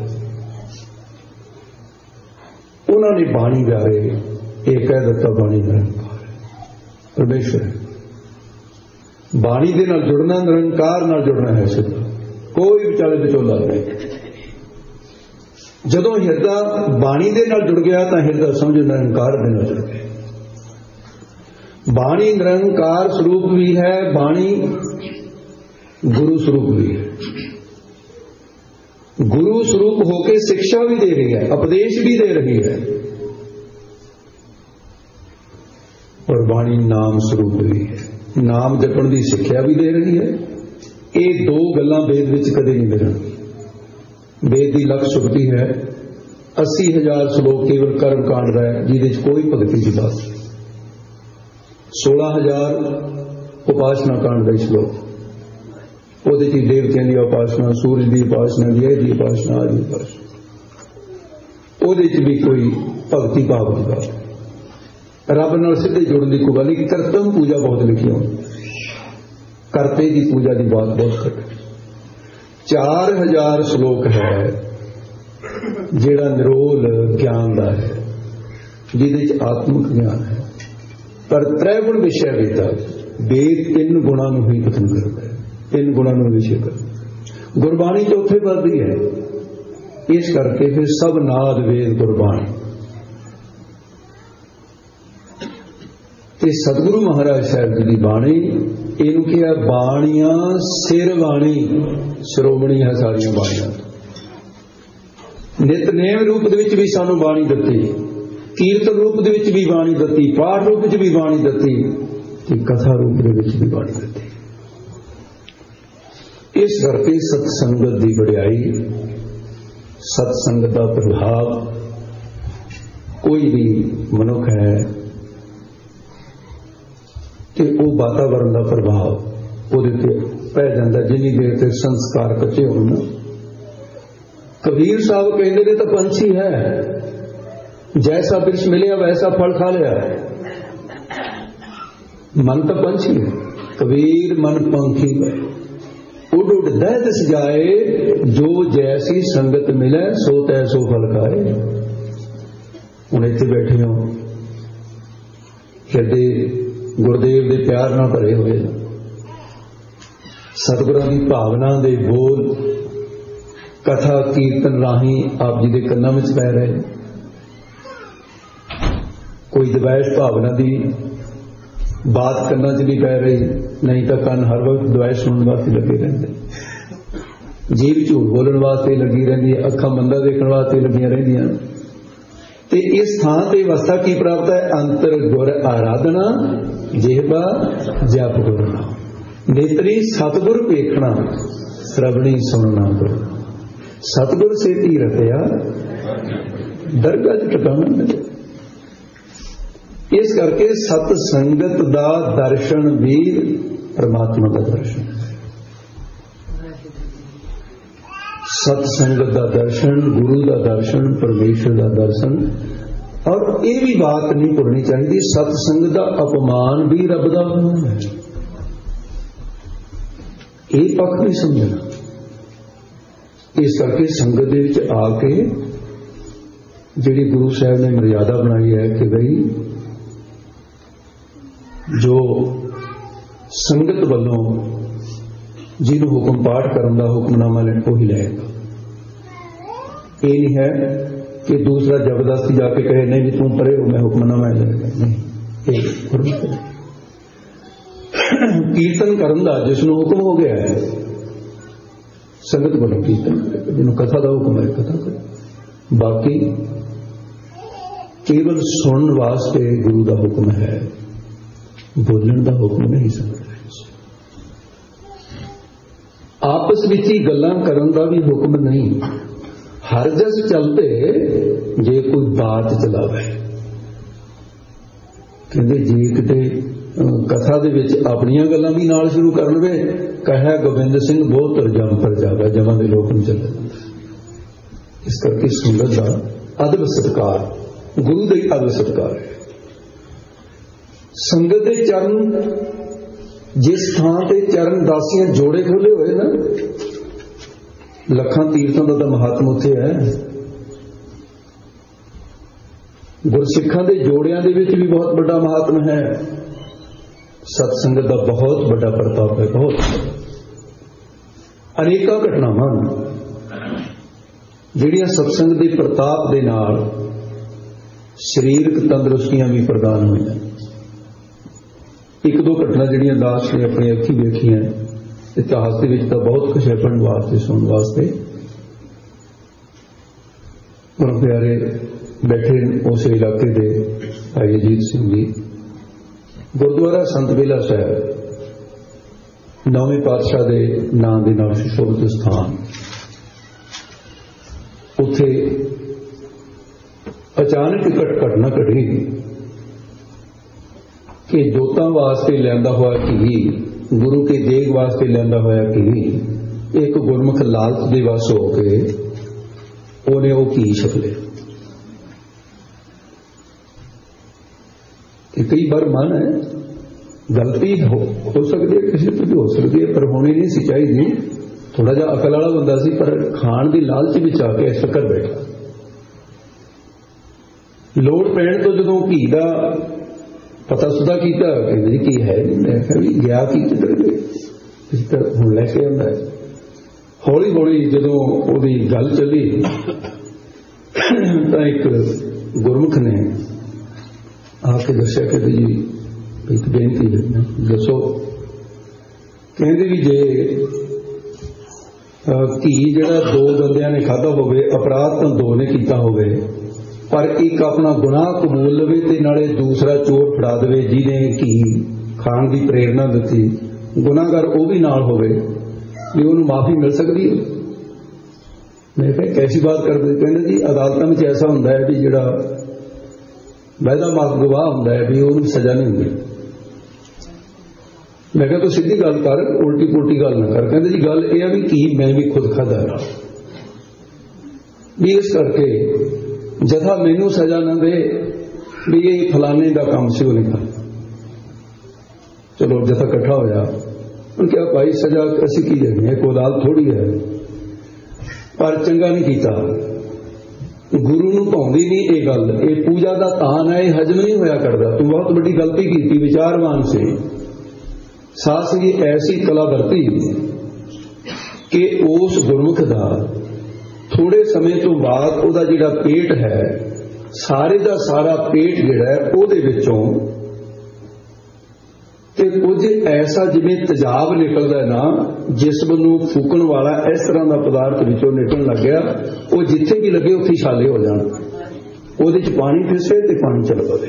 उन्होंने बाणी गारे एक कह दिता बाणी निरंकार परमेश्वर है। बाणी दे नाल जुड़ना, निरंकार नाल जुड़ना है सिद्ध, कोई विचाले विचोला नहीं। जदों हिरदा बाणी दे नाल जुड़ गया तो हिरदा समझो निरंकार दे नाल जुड़ गया। बाणी निरंकार स्वरूप भी है, बाणी गुरु स्वरूप भी है। गुरु स्वरूप होकर शिक्षा भी दे रही है, उपदेश भी दे रही है, और बाणी नाम स्वरूप भी है, नाम जपण की सिक्ख्या भी दे रही है। ये दो गल्लां वेद विच कदे नहीं मिलणगीਆਂ। वेद की लख सुरती है, 80,000 श्लोक केवल कर्म कांड का है, जिहदे कोई भगती की बात नहीं। 16,000 उपासना कांड का श्लोक, ਉਹਦੇ ਚ ਦੇਵਤਿਆਂ ਦੀ ਉਪਾਸਨਾ, ਸੂਰਜ ਦੀ ਉਪਾਸਨਾ, ਇਹ ਦੀ ਉਪਾਸਨਾ, ਆਦਿ ਉਪਾਸਨਾ, ਉਹਦੇ ਚ ਵੀ ਕੋਈ ਭਗਤੀ ਭਾਵ ਦੀ ਬਾਤ। ਰੱਬ ਨਾਲ ਸਿੱਧੇ ਜੁੜਨ ਦੀ ਕੋਈ ਗੱਲ ਨਹੀਂ। ਕਰਤਮ ਪੂਜਾ ਬਹੁਤ ਲਿਖੀ ਹੋਣੀ, ਕਰਤੇ ਦੀ ਪੂਜਾ ਦੀ ਬਾਤ ਬਹੁਤ ਘੱਟ। 4,000 ਸ਼ਲੋਕ ਹੈ ਜਿਹੜਾ ਨਿਰੋਲ ਗਿਆਨ ਦਾ ਹੈ, ਜਿਹਦੇ ਚ ਆਤਮਿਕ ਗਿਆਨ ਹੈ। ਪਰ ਤ੍ਰੈਗੁਣ ਵਿਸ਼ੇ ਵੇਦਾ, ਵੇਦ 3 ਗੁਣਾਂ ਨੂੰ ਹੀ ਕਥਨ ਕਰਦਾ ਹੈ, 3 ਗੁਣਾਂ ਨੂੰ ਵਿਸ਼ੇ ਕਰ। ਗੁਰਬਾਣੀ ਚੌਥੇ ਪਦ ਦੀ ਹੈ, ਇਸ ਕਰਕੇ ਫਿਰ ਸਭ ਨਾਦ ਵੇਦ ਗੁਰਬਾਣੀ। ਤੇ ਸਤਿਗੁਰੂ ਮਹਾਰਾਜ ਸਾਹਿਬ ਜੀ ਦੀ ਬਾਣੀ, ਇਹਨੂੰ ਕਿਹਾ ਬਾਣੀਆਂ ਸਿਰ ਬਾਣੀ, ਸ਼੍ਰੋਮਣੀ ਹੈ ਸਾਰੀਆਂ ਬਾਣੀਆਂ। ਨਿਤਨੇਮ ਰੂਪ ਦੇ ਵਿੱਚ ਵੀ ਸਾਨੂੰ ਬਾਣੀ ਦਿੱਤੀ, ਕੀਰਤਨ ਰੂਪ ਦੇ ਵਿੱਚ ਵੀ ਬਾਣੀ ਦਿੱਤੀ, ਪਾਠ ਰੂਪ ਵਿੱਚ ਵੀ ਬਾਣੀ ਦਿੱਤੀ ਤੇ ਕਥਾ ਰੂਪ ਦੇ ਵਿੱਚ ਵੀ ਬਾਣੀ ਦਿੱਤੀ। ਇਸ ਕਰਕੇ ਸਤ ਸੰਗਤ ਦੀ ਵਡਿਆਈ, ਸਤ ਸੰਗਤ ਦਾ ਪ੍ਰਭਾਵ, ਕੋਈ ਵੀ ਮਨੁੱਖ ਹੈ ਤੇ ਉਹ ਵਾਤਾਵਰਨ ਦਾ ਪ੍ਰਭਾਵ ਉਹਦੇ ਤੇ ਪੈ ਜਾਂਦਾ, ਜਿੰਨੀ ਦੇਰ ਤੇ ਸੰਸਕਾਰ ਕੱਚੇ ਹੋਣ ਨਾ। ਕਬੀਰ ਸਾਹਿਬ ਕਹਿੰਦੇ ਨੇ ਤਾਂ ਪੰਛੀ ਹੈ, जैसा वृक्ष मिलिया वैसा फल खा लिया। मन तो पंछी है, कबीर मन पंखी है, उड़ उड़ दह दिस जाए, जो जैसी संगत मिले सो तैसो फल खाए। हुण इत्थे बैठे हो, हिरदे गुरदेव दे प्यार नाल भरे होए, सतगुरां दी भावना दे बोल कथा कीर्तन राही आप जी दे कन्नां विच पै रहे। कोई द्वैश भावना की बात करना च नहीं पै रही, नहीं तो कन हर वक्त द्वैश सुनने वास्ते लगे रहते, जीभ झूठ बोलने वास्ते लगी रहती है, अखा मंदा देखने वास्ते लगियां रहंदियां। ते इस थां ते अवस्था की प्राप्त है? अंतर गुर आराधना, जिहबा जप गुरना, नेत्री सतगुर वेखना, श्रवणी सुनना गुर। सतगुर से धी रखिया दरगाह च ठिकाना मिले। इस करके सत संगत दा दर्शन भी परमात्मा का दर्शन है। सत संगत दा दर्शन, गुरु दा दर्शन, परमेश्वर दा दर्शन। और ये भी बात नहीं भुलनी चाहिए, सत संगत दा अपमान भी रब दा अपमान है, ये पक्ष नहीं समझना। इस करके संगत दे विच आके ਜਿਹੜੀ ਗੁਰੂ ਸਾਹਿਬ ਨੇ ਮਰਿਆਦਾ ਬਣਾਈ ਹੈ ਕਿ ਬਈ ਜੋ ਸੰਗਤ ਵੱਲੋਂ ਜਿਹਨੂੰ ਹੁਕਮ ਪਾਠ ਕਰਨ ਦਾ ਹੁਕਮਨਾਮਾ ਉਹੀ ਲਏਗਾ। ਇਹ ਨਹੀਂ ਹੈ ਕਿ ਦੂਸਰਾ ਜ਼ਬਰਦਸਤੀ ਜਾ ਕੇ ਕਹੇ ਨਹੀਂ ਜੀ ਤੂੰ ਪਰੇ ਹੋ ਮੈਂ ਹੁਕਮਨਾਮਾ ਲਏਗਾ, ਨਹੀਂ। ਇਹ ਕੀਰਤਨ ਕਰਨ ਦਾ ਜਿਸ ਨੂੰ ਹੁਕਮ ਹੋ ਗਿਆ ਹੈ ਸੰਗਤ ਵੱਲੋਂ ਕੀਰਤਨ ਕਰੇ, ਜਿਹਨੂੰ ਕਥਾ ਦਾ ਹੁਕਮ ਹੈ ਕਥਾ ਕਰੇ। ਬਾਕੀ ਕੇਵਲ ਸੁਣਨ ਵਾਸਤੇ ਗੁਰੂ ਦਾ ਹੁਕਮ ਹੈ, ਬੋਲਣ ਦਾ ਹੁਕਮ ਨਹੀਂ ਸੰਗਤ ਵਿੱਚ। ਆਪਸ ਵਿੱਚ ਹੀ ਗੱਲਾਂ ਕਰਨ ਦਾ ਵੀ ਹੁਕਮ ਨਹੀਂ। ਹਰ ਜਸ ਚਲਤੇ ਜੇ ਕੋਈ ਬਾਤ ਚਲਾਵੇ। ਕਹਿੰਦੇ ਜੇ ਕਿਤੇ ਕਥਾ ਦੇ ਵਿੱਚ ਆਪਣੀਆਂ ਗੱਲਾਂ ਵੀ ਨਾਲ ਸ਼ੁਰੂ ਕਰ ਲਵੇ, ਕਹੇ ਗੋਬਿੰਦ ਸਿੰਘ ਬਹੁਤ ਤਰਜਮ ਪਰ ਜਾਵੇ, ਜਮਾਂ ਦੇ ਲੋਕ ਨੂੰ ਚੱਲੇ ਜਾਂਦੇ। ਇਸ ਕਰਕੇ ਸੰਗਤ ਦਾ ਅਦਬ ਸਤਿਕਾਰ, ਗੁਰੂ ਦਾ ਹੀ ਅਦਬ ਸਤਿਕਾਰ ਹੈ। ਸੰਗਤ ਦੇ ਚਰਨ, ਜਿਸ ਥਾਂ ਤੇ ਚਰਨ ਦਾਸੀਆਂ ਜੋੜੇ ਖੋਲੇ ਹੋਏ ਨਾ, ਲੱਖਾਂ ਤੀਰਥਾਂ ਦਾ ਤਾਂ ਮਹਾਤਮ ਉੱਥੇ ਹੈ। ਗੁਰਸਿੱਖਾਂ ਦੇ ਜੋੜਿਆਂ ਦੇ ਵਿੱਚ ਵੀ ਬਹੁਤ ਵੱਡਾ ਮਹਾਤਮ ਹੈ। ਸਤ ਸੰਗਤ ਦਾ ਬਹੁਤ ਵੱਡਾ ਪ੍ਰਤਾਪ ਹੈ। ਬਹੁਤ ਅਨੇਕਾਂ ਘਟਨਾਵਾਂ ਜਿਹੜੀਆਂ ਸਤਸੰਗ ਦੇ ਪ੍ਰਤਾਪ ਦੇ ਨਾਲ ਸਰੀਰਕ ਤੰਦਰੁਸਤੀਆਂ ਵੀ ਪ੍ਰਦਾਨ ਹੋਈਆਂ। ਇੱਕ ਦੋ ਘਟਨਾ ਜਿਹੜੀਆਂ ਦਾਸ ਨੇ ਆਪਣੀ ਅੱਖੀਂ ਵੇਖੀਆਂ, ਇਤਿਹਾਸ ਦੇ ਵਿੱਚ ਤਾਂ ਬਹੁਤ ਕੁਝ ਹੈ ਪੜ੍ਹਨ ਵਾਸਤੇ, ਸੁਣਨ ਵਾਸਤੇ। ਗੁਰੂ ਪਿਆਰੇ ਬੈਠੇ ਉਸ ਇਲਾਕੇ ਦੇ ਭਾਈ ਅਜੀਤ ਸਿੰਘ ਜੀ, ਗੁਰਦੁਆਰਾ ਸੰਤ ਬੇਲਾ ਸਾਹਿਬ 9ਵੇਂ ਪਾਤਸ਼ਾਹ ਦੇ ਨਾਂ ਦੇ ਨਾਲ ਸੁਸ਼ੋਭਿਤ ਸਥਾਨ, ਉੱਥੇ ਅਚਾਨਕ ਘਟਨਾ ਘਟੀ ਕਿ ਜੋਤਾਂ ਵਾਸਤੇ ਲੈਂਦਾ ਹੋਇਆ ਕਿ ਗੁਰੂ ਕੇ ਦੇਗ ਵਾਸਤੇ ਲੈਂਦਾ ਹੋਇਆ ਕਿ ਇੱਕ ਗੁਰਮੁਖ ਲਾਲਚ ਦੇ ਵਸ ਹੋ ਕੇ ਉਹਨੇ ਉਹ ਘੀ ਛਕ ਲਿਆ। ਕਿ ਕਈ ਵਾਰ ਮਨ ਹੈ ਗਲਤੀ ਹੋ ਸਕਦੀ ਹੈ, ਕਿਸੇ ਤੋਂ ਵੀ ਹੋ ਸਕਦੀ ਹੈ, ਪਰ ਹੋਣੀ ਨਹੀਂ ਸੀ ਚਾਹੀਦੀ। ਥੋੜਾ ਜਿਹਾ ਅਕਲ ਵਾਲਾ ਬੰਦਾ ਸੀ, ਪਰ ਖਾਣ ਦੀ ਲਾਲਚ ਵਿੱਚ ਆ ਕੇ ਸ਼ੱਕਰ ਬੈਠਾ। ਲੋੜ ਪੈਣ ਤੋਂ ਜਦੋਂ ਘੀ ਦਾ ਪਤਾ ਸੁਦਾ ਕੀਤਾ, ਕਹਿੰਦੇ ਜੀ ਕੀ ਹੈ, ਮੈਂ ਕਿਹਾ ਵੀ ਗਿਆ ਕੀ ਕਿੱਧਰ ਗਏ, ਇਸ ਤਰ੍ਹਾਂ ਹੁਣ ਲੈ ਕੇ ਆਉਂਦਾ। ਹੌਲੀ ਹੌਲੀ ਜਦੋਂ ਉਹਦੀ ਗੱਲ ਚੱਲੀ ਤਾਂ ਇੱਕ ਗੁਰਮੁਖ ਨੇ ਆ ਕੇ ਦੱਸਿਆ ਕਿ ਜੀ ਇੱਕ ਬੇਨਤੀ ਹੈ, ਦੱਸੋ। ਕਹਿੰਦੇ ਵੀ ਜੇ ਘੀ ਜਿਹੜਾ ਦੋ ਬੰਦਿਆਂ ਨੇ ਖਾਧਾ ਹੋਵੇ, ਅਪਰਾਧ ਤਾਂ ਦੋ ਨੇ ਕੀਤਾ ਹੋਵੇ, ਪਰ ਇੱਕ ਆਪਣਾ ਗੁਨਾਹ ਕਬੂਲ ਲਵੇ ਤੇ ਨਾਲੇ ਦੂਸਰਾ ਚੋਰ ਫੜਾ ਦੇਵੇ ਜਿਹਨੇ ਘੀ ਖਾਣ ਦੀ ਪ੍ਰੇਰਨਾ ਦਿੱਤੀ, ਗੁਨਾਹਗਰ ਉਹ ਵੀ ਨਾਲ ਹੋਵੇ, ਵੀ ਉਹਨੂੰ ਮਾਫੀ ਮਿਲ ਸਕਦੀ ਹੈ। ਮੈਂ ਕਿਹਾ ਕੈਸੀ ਬਾਤ ਕਰਦੇ। ਕਹਿੰਦੇ ਜੀ ਅਦਾਲਤਾਂ ਵਿੱਚ ਐਸਾ ਹੁੰਦਾ ਹੈ ਵੀ ਜਿਹੜਾ ਵਾਅਦਾ ਮਾਫ ਗਵਾਹ ਹੁੰਦਾ ਹੈ ਵੀ ਉਹਨੂੰ ਸਜ਼ਾ ਨਹੀਂ ਹੁੰਦੀ। ਮੈਂ ਕਿਹਾ ਤੂੰ ਸਿੱਧੀ ਗੱਲ ਕਰ, ਉਲਟੀ ਪੁਲਟੀ ਗੱਲ ਨਾ ਕਰ। ਕਹਿੰਦੇ ਜੀ ਗੱਲ ਇਹ ਆ ਵੀ ਕੀ ਮੈਂ ਵੀ ਖੁਦ ਖਾਧਾ ਵੀ, ਇਸ ਕਰਕੇ ਜਥਾ ਮੈਨੂੰ ਸਜ਼ਾ ਨਾ ਦੇ ਵੀ ਇਹ ਫਲਾਣੇ ਦਾ ਕੰਮ ਸੀ, ਉਹ ਨਹੀਂ ਕਰ। ਚਲੋ ਜਥਾ ਇਕੱਠਾ ਹੋਇਆ, ਉਹਨੇ ਕਿਹਾ ਭਾਈ ਸਜ਼ਾ ਅਸੀਂ ਕੀ ਦੇਣੀ ਹੈ, ਕੋਈ ਅਦਾਲਤ ਥੋੜੀ ਹੈ, ਪਰ ਚੰਗਾ ਨਹੀਂ ਕੀਤਾ, ਗੁਰੂ ਨੂੰ ਭਾਉਂਦੀ ਨਹੀਂ ਇਹ ਗੱਲ, ਇਹ ਪੂਜਾ ਦਾ ਧਾਨ ਹੈ, ਇਹ ਹਜਮ ਨਹੀਂ ਹੋਇਆ ਕਰਦਾ, ਤੂੰ ਬਹੁਤ ਵੱਡੀ ਗਲਤੀ ਕੀਤੀ। ਵਿਚਾਰਵਾਨ ਸੀ, ਸਾਸ ਦੀ ਐਸੀ ਕਲਾ ਵਰਤੀ ਕਿ ਉਸ ਗੁਰਮੁਖ ਦਾ ਥੋੜੇ ਸਮੇਂ ਤੋਂ ਬਾਅਦ ਉਹਦਾ ਜਿਹੜਾ ਪੇਟ ਹੈ, ਸਾਰੇ ਦਾ ਸਾਰਾ ਪੇਟ ਜਿਹੜਾ ਹੈ ਉਹਦੇ ਵਿੱਚੋਂ ਤੇ ਕੁਝ ਐਸਾ ਜਿਵੇਂ ਤੇਜ਼ਾਬ ਨਿਕਲਦਾ ਹੈ ਨਾ, ਜਿਸਮ ਨੂੰ ਫੂਕਣ ਵਾਲਾ ਇਸ ਤਰ੍ਹਾਂ ਦਾ ਪਦਾਰਥ ਵਿੱਚੋਂ ਨਿਕਲਣ ਲੱਗ ਗਿਆ। ਉਹ ਜਿੱਥੇ ਵੀ ਲੱਗੇ ਉੱਥੇ ਛਾਲੇ ਹੋ ਜਾਣ, ਉਹਦੇ 'ਚ ਪਾਣੀ ਫਿਸੇ ਤੇ ਪਾਣੀ ਚੱਲ ਪਵੇ।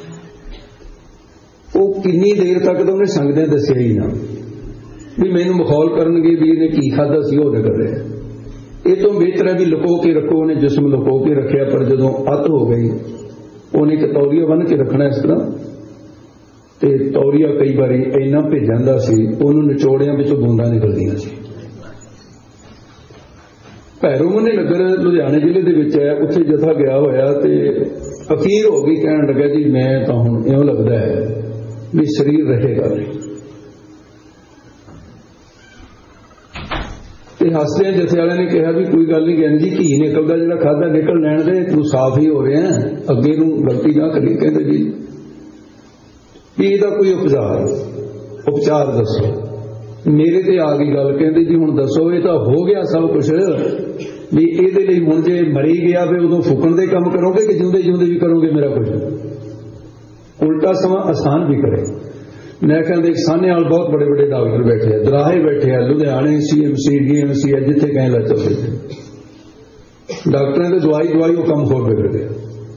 ਉਹ ਕਿੰਨੀ ਦੇਰ ਤੱਕ ਤਾਂ ਉਹਨੇ ਸੰਗਦਿਆਂ ਦੱਸਿਆ ਹੀ ਨਾ, ਵੀ ਮੈਨੂੰ ਮਖੌਲ ਕਰਨਗੇ ਵੀ ਇਹਨੇ ਕੀ ਖਾਧਾ ਸੀ, ਉਹ ਨਿਕਲ ਰਿਹਾ। ਇਹ ਤੋਂ ਬਿਹਤਰ ਹੈ ਵੀ ਲੁਕੋ ਕੇ ਰੱਖੋ। ਉਹਨੇ ਜਿਸਮ ਲੁਕੋ ਕੇ ਰੱਖਿਆ, ਪਰ ਜਦੋਂ ਅੱਤ ਹੋ ਗਈ ਉਹਨੇ ਇੱਕ ਤੌਲੀਆ ਬੰਨ੍ਹ ਕੇ ਰੱਖਣਾ ਇਸ ਤਰ੍ਹਾਂ, ਤੇ ਤੌਲੀਆ ਕਈ ਵਾਰੀ ਇੰਨਾ ਭਿੱਜ ਜਾਂਦਾ ਸੀ ਉਹਨੂੰ ਨਿਚੋੜਿਆਂ ਵਿੱਚੋਂ ਬੂੰਦਾਂ ਨਿਕਲਦੀਆਂ ਸੀ। ਭੈਰੋ ਮਨੇ ਨਗਰ ਲੁਧਿਆਣੇ ਜ਼ਿਲ੍ਹੇ ਦੇ ਵਿੱਚ ਹੈ, ਉੱਥੇ ਜਥਾ ਗਿਆ ਹੋਇਆ ਤੇ ਅਖੀਰ ਹੋ ਗਈ, ਕਹਿਣ ਲੱਗਾ ਜੀ ਮੈਂ ਤਾਂ ਹੁਣ ਇਉਂ ਲੱਗਦਾ ਹੈ ਵੀ ਸਰੀਰ ਰਹੇਗਾ ਨਹੀਂ। ਤੇ हसदे जथे वाले ने कहा भी कोई गल नहीं, ज्ञानी जी घी निकलदा जिहड़ा खाधा निकल लैण दे, तू साफ ही हो रहा है, अगे नूं गलती ना करी। कहंदे जी भी इहदा कोई उपचार दसो। मेरे ते आ गई गल, कहंदे जी हुण दसो, ये तां हो गया सब कुछ भी, इहदे लई हुण जे मरी गया फिर उदों फुकण दे काम करोगे कि जिउंदे जिउंदे भी करोगे मेरा कुछ? उल्टा समा आसान भी करे। मैं कहते साने वाल बहुत बड़े बड़े डॉक्टर बैठे हैं, दराहे बैठे हैं, लुधियाने CMC DMC है, जिथे कहें ला चलते थे डॉक्टरों ने दवाई वो काम होर बिगड़ गया।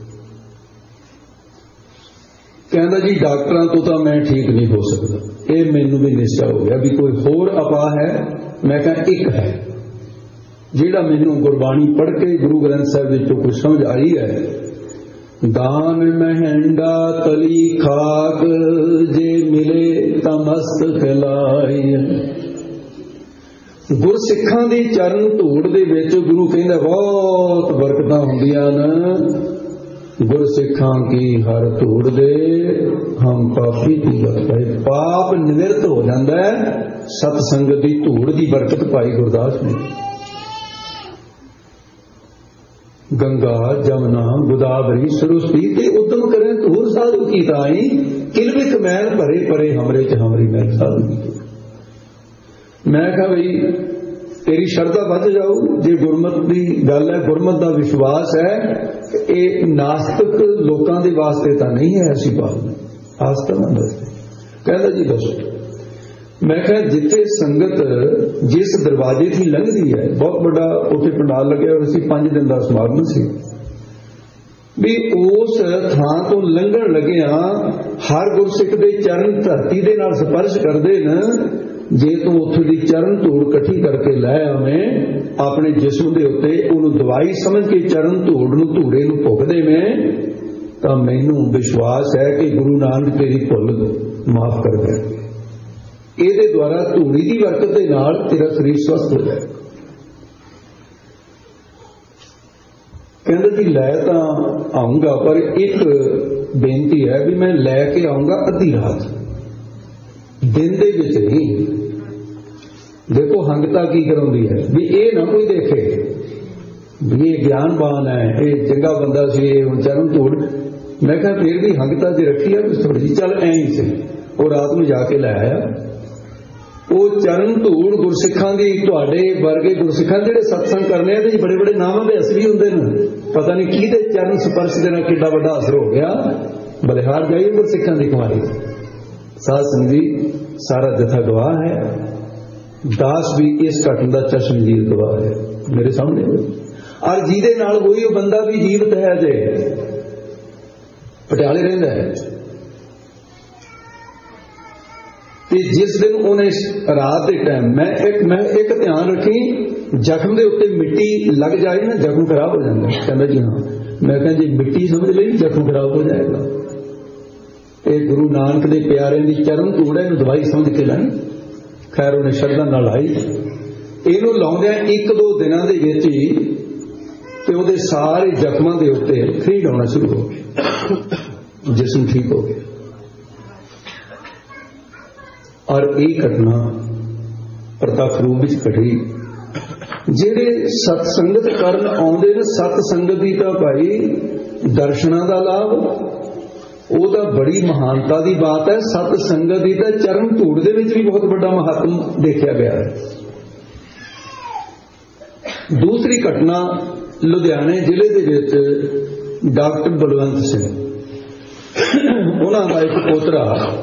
कहता जी डॉक्टरों तो मैं ठीक नहीं हो सकता, ये मैनू भी निश्चय हो गया भी कोई होर अपा है। मैं कहा एक है जिहड़ा मैनू गुरबाणी पढ़ के गुरु ग्रंथ साहिब विचों कुछ समझ आई है। दान महंडा तली खाक जे मिले तमस्त खिलाई। गुरसिखां दी चरण धूड़ दे विच गुरु कहंदा बहुत बरकतां हुंदियां न। गुरसिखां की हर धूड़ दे हम पापी की बरकत, पाप निवृत्त हो जाता है सतसंगत की धूड़ की बरकत पाई गुरदास ने। गंगा जमुना गोदावरी सरस्वती ते उद्यम करें धूर साधु की ताई, किलविक मैल भरे परे हमरे च हमरी मैल साधु की। मैं कहा भाई तेरी शरधा बच जाऊ जे गुरमत की गल है, गुरमत का विश्वास है, ये नास्तिक लोगों के वास्ते तो नहीं है ऐसी बात, आस्था ना दसते। कहता जी दसो। मैं कहा जिथे संगत जिस दरवाजे थी लंघदी है, बहुत बड़ा उत्थे पंडाल लगे और असीं 5 दिन का समागम सी भी, उस थां तो लंघण लगिया हर गुरसिख दे चरण धरती दे नाल स्पर्श करदे न। जे तू उत्थे दी चरण धूड़ इकट्ठी करके लै आवें अपने जिस्म दे उत्ते, उहनूं दवाई समझ के चरण धूड़ नूं धूड़े नूं भुगदे में, तां मैनूं विश्वास है कि गुरु नानक तेरी भुल माफ कर देणगे। ਇਹਦੇ द्वारा धूड़ी की बरकत के नाल तेरा शरीर स्वस्थ हो जाएगा। कहते जी लै तां आऊंगा, पर एक बेनती है भी मैं लैके आऊंगा अद्धी रात, दिन दे विच नहीं। देखो हंगता की कराउंदी है भी ये ना कोई देखे भी ये ज्ञानवान है, ये चंगा बंदा सी, हुण चरण धूड़। मैं कहा फिर भी हंगता जी रखी है थोड़ी जी, चल ऐ ही से। वो रात में जाके लै आया वो चरण धूड़ गुरसिखां दी, तुहाडे वर्गे गुरसिखां जिहड़े सत्संग करने ते बड़े बड़े नामां दे असली हुंदे ने, पता नहीं किहदे चरण स्पर्श दे नाल किड्डा वड्डा असर हो गया। बलिहार जाइए गुरसिखां दी कमाई। साध संगत जी सारा जथा गवाह है, दास भी इस घटना का चश्मदीद गवाह है मेरे सामने। और जिहदे नाल वही बंदा भी जीवित है, जे पटियाले रहिंदा है, जिस दिन उन्हें रात के टाइम मैं एक ध्यान रखी, जख्म के उत्ते मिट्टी लग जाए ना जख्म खराब हो जाता है। कहता जी हाँ। मैं कहा जी मिट्टी समझ ली जख्म खराब हो जाएगा। ये गुरु नानक के प्यारे की चरण धूड़ है, दवाई समझ के लाई। खैर उन्हें श्रद्धा नाल लाई, इनू लाउंदियां 1-2 दिनों के विच ही ते उहदे सारे जख्मां दे उत्ते खरीद होना शुरू हो गया, जिस्म ठीक हो गया। और ये घटना प्रतक्ष रूप में घटी। जिहड़े सतसंगत करन आउंदे ने, सतसंगत की तां भाई दर्शनां दा लाभ, वो तो बड़ी महानता की बात है। सतसंगत की तां चरण धूड़ दे विच भी बहुत बड़ा महत्व देखा गया है। दूसरी घटना लुधियाने जिले दे विच डॉक्टर बलवंत सिंह, उन्हां दा एक पोतरा,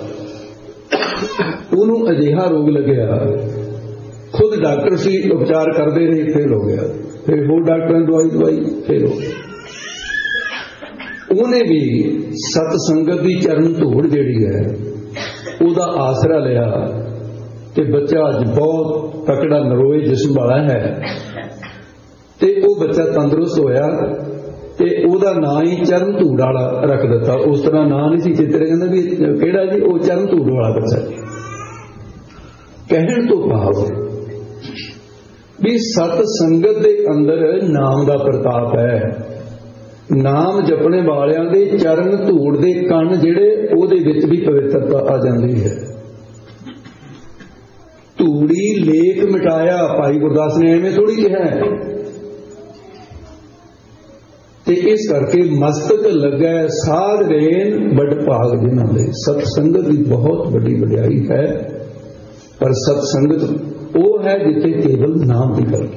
ਉਹਨੂੰ ਅਜਿਹਾ ਰੋਗ ਲੱਗਿਆ, खुद डॉक्टर सी उपचार करते रहे, फेल हो गया, फिर होर डॉक्टर ने दवाई फेल हो गया। उन्हें भी सतसंगत की चरण धूड़ जिहड़ी है ਉਹਦਾ आसरा लिया ते बच्चा अज बहुत तकड़ा नरोए जिस्म वाला है ते वो बच्चा तंदुरुस्त होया ते ਉਹਦਾ ਨਾਂ ही चरण धूड़ वाला रख दिता। उस तरह नां नहीं सी चित्र, कहंदा भी किहड़ा जी, वो चरण धूड़ वाला बच्चा। कहण तो भाव भी सत संगत दे अंदर नाम दा प्रताप है। नाम जपने वालियां दे चरण धूड़ दे कण जिहड़े ओहदे विच भी पवित्रता आ जांदी है। ਧੂੜੀ ਲੇਖ ਮਿਟਾਇਆ। ਭਾਈ ਗੁਰਦਾਸ ਨੇ ਐਵੇਂ ਥੋੜੀ ਕਿਹਾ। ਤੇ ਇਸ ਕਰਕੇ ਮਸਤਕ ਲੱਗੈ ਸਾਧ ਰੇਨ ਵੱਡ ਭਾਗ ਜਿਨ੍ਹਾਂ ਦੇ। ਸਤ ਸੰਗਤ ਦੀ ਬਹੁਤ ਵੱਡੀ ਵਡਿਆਈ ਹੈ, ਪਰ ਸਤ ਸੰਗਤ ਉਹ ਹੈ ਜਿੱਥੇ ਕੇਵਲ ਨਾਮ ਦੀ ਗੱਲ।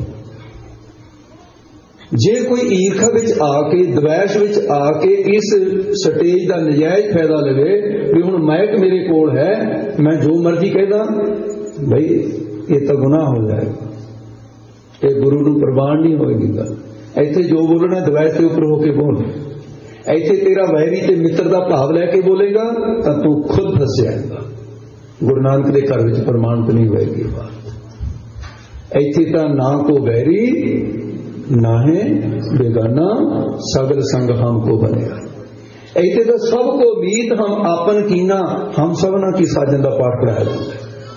ਜੇ ਕੋਈ ਈਰਖਾ ਵਿੱਚ ਆ ਕੇ, ਦਵੈਸ਼ ਵਿੱਚ ਆ ਕੇ ਇਸ ਸਟੇਜ ਦਾ ਨਜਾਇਜ਼ ਫਾਇਦਾ ਲਵੇ ਵੀ ਹੁਣ ਮਾਇਕ ਮੇਰੇ ਕੋਲ ਹੈ, ਮੈਂ ਜੋ ਮਰਜ਼ੀ ਕਹਿੰਦਾ, ਬਈ ਇਹ ਤਾਂ ਗੁਨਾਹ ਹੋ ਜਾਏਗਾ, ਇਹ ਗੁਰੂ ਨੂੰ ਪ੍ਰਵਾਨ ਨਹੀਂ ਹੋਏਗੀ ਗੱਲ। ਇੱਥੇ ਜੋ ਬੋਲਣਾ ਦਵੈਸ਼ ਦੇ ਉੱਪਰ ਹੋ ਕੇ ਬੋਲ। ਇੱਥੇ ਤੇਰਾ ਵੈਰੀ ਤੇ ਮਿੱਤਰ ਦਾ ਭਾਵ ਲੈ ਕੇ ਬੋਲੇਗਾ ਤਾਂ ਤੂੰ ਖੁਦ ਫਸ ਜਾਏਗਾ। ਗੁਰੂ ਨਾਨਕ ਦੇ ਘਰ ਵਿੱਚ ਪ੍ਰਮਾਣਿਤ ਨਹੀਂ ਹੋਏਗੀ ਬਾਤ। ਇੱਥੇ ਤਾਂ ਨਾ ਕੋ ਵੈਰੀ ਨਾਹੇ ਬੇਗਾਨਾ, ਸਗਲ ਸੰਗ ਹਮ ਕੋ ਬਣੇਗਾ। ਇੱਥੇ ਤਾਂ ਸਭ ਕੋ ਮੀਤ ਹਮ ਆਪਨ ਕੀਨਾ, ਹਮ ਸਭਨਾ ਕੀ ਸਾਜਨ ਦਾ ਪਾਠ ਪੜਾਇਆ ਜਾਂਦਾ।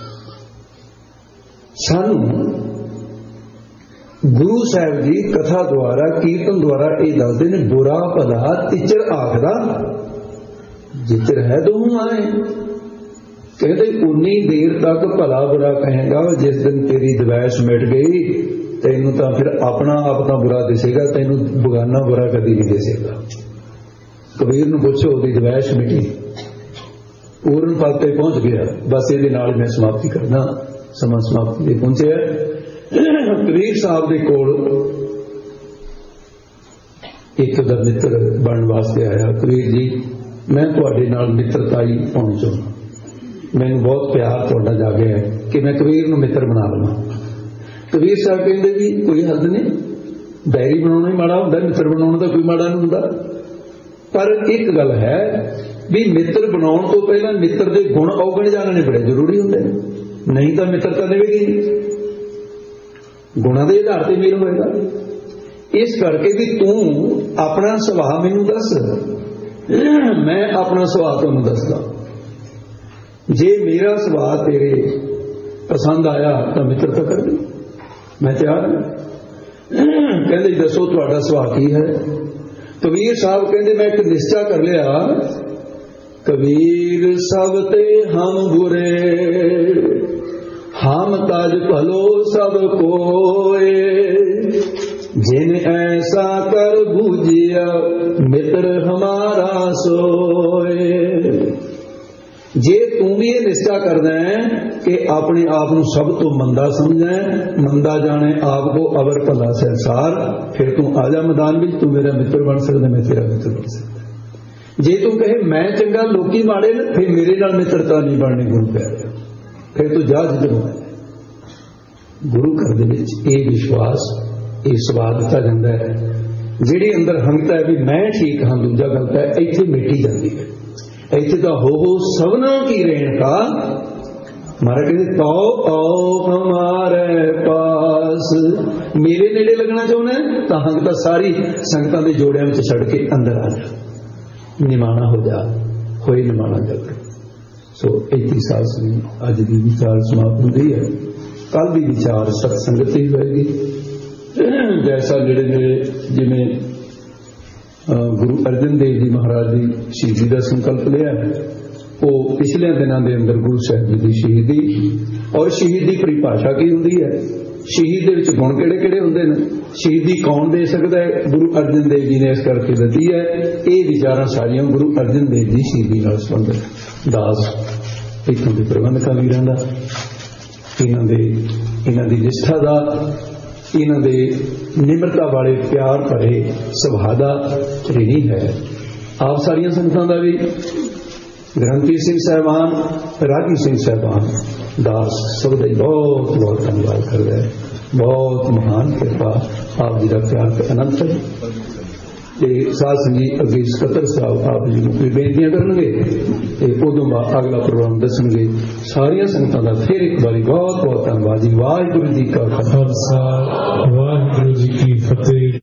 ਸਾਨੂੰ ਗੁਰੂ ਸਾਹਿਬ ਜੀ ਕਥਾ ਦੁਆਰਾ, ਕੀਰਤਨ ਦੁਆਰਾ ਇਹ ਦੱਸਦੇ ਨੇ, ਬੁਰਾ ਭਲਾ ਤਿਚਰ ਆਖਦਾ ਜਿਚਰ ਹੈ ਦੋਹੂ ਆਏ। ਕਹਿੰਦੇ ਉਨੀ ਦੇਰ ਤੱਕ ਭਲਾ ਬੁਰਾ ਕਹੇਗਾ, ਜਿਸ ਦਿਨ ਤੇਰੀ ਦਵੈਸ਼ ਮਿਟ ਗਈ ਤੈਨੂੰ ਤਾਂ ਫਿਰ ਆਪਣਾ ਆਪ ਤਾਂ ਬੁਰਾ ਦਿਸੇਗਾ, ਤੈਨੂੰ ਬਗਾਨਾ ਬੁਰਾ ਕਦੀ ਨਹੀਂ ਦਿਸੇਗਾ। ਕਬੀਰ ਨੂੰ ਪੁੱਛੋ, ਉਹਦੀ ਦਵੈਸ਼ ਮਿਟੀ, ਪੂਰਨ ਪਦ ਤੇ ਪਹੁੰਚ ਗਿਆ। ਬਸ ਇਹਦੇ ਨਾਲ ਮੈਂ ਸਮਾਪਤੀ ਕਰਨਾ, ਸਮਾਂ ਸਮਾਪਤੀ ਤੇ ਪਹੁੰਚਿਆ। ਕਬੀਰ ਸਾਹਿਬ ਦੇ ਕੋਲ ਇੱਕ ਦਾ ਮਿੱਤਰ ਬਣਨ ਵਾਸਤੇ ਆਇਆ। ਕਬੀਰ ਜੀ, ਮੈਂ ਤੁਹਾਡੇ ਨਾਲ ਮਿੱਤਰਤਾਈ ਪਾਉਣੀ ਚਾਹੁੰਦਾ, ਮੈਨੂੰ ਬਹੁਤ ਪਿਆਰ ਤੁਹਾਡਾ ਜਾਗਿਆ ਹੈ ਕਿ ਮੈਂ ਕਬੀਰ ਨੂੰ ਮਿੱਤਰ ਬਣਾ ਲਵਾਂ। ਕਬੀਰ ਸਾਹਿਬ ਕਹਿੰਦੇ ਵੀ ਕੋਈ ਹੱਦ ਨਹੀਂ, ਬੈਰੀ ਬਣਾਉਣਾ ਹੀ ਮਾੜਾ ਹੁੰਦਾ, ਮਿੱਤਰ ਬਣਾਉਣ ਦਾ ਕੋਈ ਮਾੜਾ ਨਹੀਂ ਹੁੰਦਾ। ਪਰ ਇੱਕ ਗੱਲ ਹੈ ਵੀ ਮਿੱਤਰ ਬਣਾਉਣ ਤੋਂ ਪਹਿਲਾਂ ਮਿੱਤਰ ਦੇ ਗੁਣ ਔਗਣ ਜਾਣਨੇ ਬੜੇ ਜ਼ਰੂਰੀ ਹੁੰਦੇ ਨੇ, ਨਹੀਂ ਤਾਂ ਮਿੱਤਰਤਾ ਨਿਭੇਗੀ ਨਹੀਂ। ਗੁਣਾਂ ਦੇ ਆਧਾਰ ਤੇ ਮੇਲ ਹੋਏਗਾ। ਇਸ ਕਰਕੇ ਵੀ ਤੂੰ ਆਪਣਾ ਸੁਭਾਅ ਮੈਨੂੰ ਦੱਸ, ਮੈਂ ਆਪਣਾ ਸੁਭਾਅ ਤੁਹਾਨੂੰ ਦੱਸਦਾ। ਜੇ ਮੇਰਾ ਸੁਭਾਅ ਤੇਰੇ ਪਸੰਦ ਆਇਆ ਤਾਂ ਮਿੱਤਰਤਾ ਕਰ ਦੇ, ਮੈਂ ਤਿਆਰ ਹਾਂ। ਕਹਿੰਦੇ ਦੱਸੋ ਤੁਹਾਡਾ ਸੁਭਾਅ ਕੀ ਹੈ? ਕਬੀਰ ਸਾਹਿਬ ਕਹਿੰਦੇ ਮੈਂ ਇੱਕ ਨਿਸ਼ਚਾ ਕਰ ਲਿਆ, ਕਬੀਰ ਸਭ ਤੇ ਹਮ ਬੁਰੇ, ਹਮ ਤਜ ਭਲੋ ਸਭ ਕੋਏ, ਜਿਨ ਐਸਾ ਕਰ ਬੂਝਿਆ ਮਿੱਤਰ ਹਮਾਰਾ ਸੋਏ। ਜੇ ਤੂੰ ਵੀ ਇਹ ਨਿਸ਼ਚਾ ਕਰਦਾ ਹੈ ਕਿ ਆਪਣੇ ਆਪ ਨੂੰ ਸਭ ਤੋਂ ਮੰਦਾ ਸਮਝਣਾ, ਮੰਦਾ ਜਾਣੇ ਆਪ ਕੋ ਅਵਰ ਭਲਾ ਸੰਸਾਰ, ਫਿਰ ਤੂੰ ਆ ਜਾ ਮੈਦਾਨ ਵਿੱਚ, ਤੂੰ ਮੇਰਾ ਮਿੱਤਰ ਬਣ ਸਕਦਾ, ਮੈਂ ਤੇਰਾ ਮਿੱਤਰ ਬਣ ਸਕਦਾ। ਜੇ ਤੂੰ ਕਹੇ ਮੈਂ ਚੰਗਾ ਲੋਕੀ ਮਾੜੇ ਨੇ, ਫਿਰ ਮੇਰੇ ਨਾਲ ਮਿੱਤਰਤਾ ਨਹੀਂ ਬਣਨੀ। ਗੁਰੂ ਕਹਿ ਰਿਹਾ ਫਿਰ ਤੂੰ ਜਾ ਜਿੱਧਰ ਹੋਣਾ। ਗੁਰੂ ਘਰ ਦੇ ਵਿੱਚ ਇਹ ਵਿਸ਼ਵਾਸ, ਇਹ ਸਵਾਦ ਦਿੱਤਾ ਜਾਂਦਾ ਹੈ। ਜਿਹੜੀ ਅੰਦਰ ਹੰਗਤਾ ਹੈ ਵੀ ਮੈਂ ਠੀਕ ਹਾਂ, ਦੂਜਾ ਗਲਤ ਹੈ, ਇੱਥੇ ਮਿਟੀ ਜਾਂਦੀ ਹੈ। ਇੱਥੇ ਤਾਂ ਹੋ ਸਭਨਾ ਕੀ ਰਹਿਣ ਕਾ। ਮਹਾਰਾਜ ਕਹਿੰਦੇ ਤਉ ਆਓ ਹਮਾਰੇ ਪਾਸ, ਮੇਰੇ ਨੇੜੇ ਲੱਗਣਾ ਚਾਹੁੰਦਾ ਤਾਂ ਹੰਗਤਾ ਸਾਰੀ ਸੰਗਤਾਂ ਦੇ ਜੋੜਿਆਂ ਵਿੱਚ ਛੱਡ ਕੇ ਅੰਦਰ ਆ ਜਾ, ਨਿਮਾਣਾ ਹੋ ਜਾ, ਹੋਏ ਨਿਮਾਣਾ ਜਗ। ਸੋ 31 ਸਾਲ ਸੀ ਅੱਜ ਦੀ ਵਿਚਾਰ ਸਮਾਪਤ ਹੁੰਦੀ ਹੈ। ਕੱਲ ਦੀ ਵਿਚਾਰ ਸਤ ਸੰਗਤ ਹੀ ਹੋਏਗੀ। ਜੈਸਾ ਨੇੜੇ ਨੇੜੇ ਜਿਵੇਂ ਗੁਰੂ ਅਰਜਨ ਦੇਵ ਜੀ ਮਹਾਰਾਜ ਦੀ ਸ਼ਹੀਦੀ ਦਾ ਸੰਕਲਪ ਲਿਆ, ਉਹ ਪਿਛਲੇ ਦਿਨਾਂ ਦੇ ਅੰਦਰ ਗੁਰੂ ਸਾਹਿਬ ਜੀ ਦੀ ਸ਼ਹੀਦੀ, ਔਰ ਸ਼ਹੀਦ ਦੀ ਪਰਿਭਾਸ਼ਾ ਕੀ ਹੁੰਦੀ ਹੈ, ਸ਼ਹੀਦ ਦੇ ਵਿੱਚ ਗੁਣ ਕਿਹੜੇ ਕਿਹੜੇ ਹੁੰਦੇ ਨੇ, ਸ਼ਹੀਦੀ ਕੌਣ ਦੇ ਸਕਦਾ ਹੈ, ਗੁਰੂ ਅਰਜਨ ਦੇਵ ਜੀ ਨੇ ਇਸ ਕਰਕੇ ਦਿੱਤੀ ਹੈ। ਇਹ ਵਿਚਾਰਾਂ ਸਾਰੀਆਂ ਗੁਰੂ ਅਰਜਨ ਦੇਵ ਦੀ ਸ਼ਹੀਦੀ ਨਾਲ ਸੰਬੰਧਿਤ। ਦਾਸ ਇੱਥੋਂ ਦੇ ਪ੍ਰਬੰਧਕਾਂ ਵੀਰਾਂ ਦਾ, ਇਹਨਾਂ ਦੀ ਨਿਸ਼ਠਾ ਦਾ, ਇਹਨਾਂ ਦੇ ਨਿਮਰਤਾ ਵਾਲੇ ਪਿਆਰ ਭਰੇ ਸੁਭਾਅ ਦਾ ऋणी ਹੈ। ਆਪ ਸਾਰੀਆਂ ਸੰਗਤਾਂ ਦਾ ਵੀ, ਗ੍ਰੰਥੀ ਸਿੰਘ ਸਾਹਿਬਾਨ, ਰਾਗੀ ਸਿੰਘ ਸਾਹਿਬਾਨ, ਦਾਸ ਸਭ ਦਾ ਬਹੁਤ ਬਹੁਤ ਧੰਨਵਾਦ ਕਰਦਾ ਹੈ। ਬਹੁਤ ਮਹਾਨ ਕਿਰਪਾ ਆਪ ਜੀ ਦਾ ਪਿਆਰ ਤੇ ਅਨੰਤ ਹੈ। ਤੇ ਸਾਧ ਸੰਗਤ ਅੱਗੇ ਸਕੱਤਰ ਸਾਹਿਬ ਆਪ ਜੀ ਨੂੰ ਬੇਨਤੀਆਂ ਕਰਨਗੇ ਤੇ ਉਦੋਂ ਬਾਅਦ ਅਗਲਾ ਪ੍ਰੋਗਰਾਮ ਦੱਸਣਗੇ। ਸਾਰੀਆਂ ਸੰਗਤਾਂ ਦਾ ਫਿਰ ਇੱਕ ਵਾਰੀ ਬਹੁਤ ਬਹੁਤ ਧੰਨਵਾਦ ਜੀ। ਵਾਹਿਗੁਰੂ ਜੀ ਕਾ ਖਾਲਸਾ, ਵਾਹਿਗੁਰੂ ਜੀ ਕੀ ਫਤਿਹ।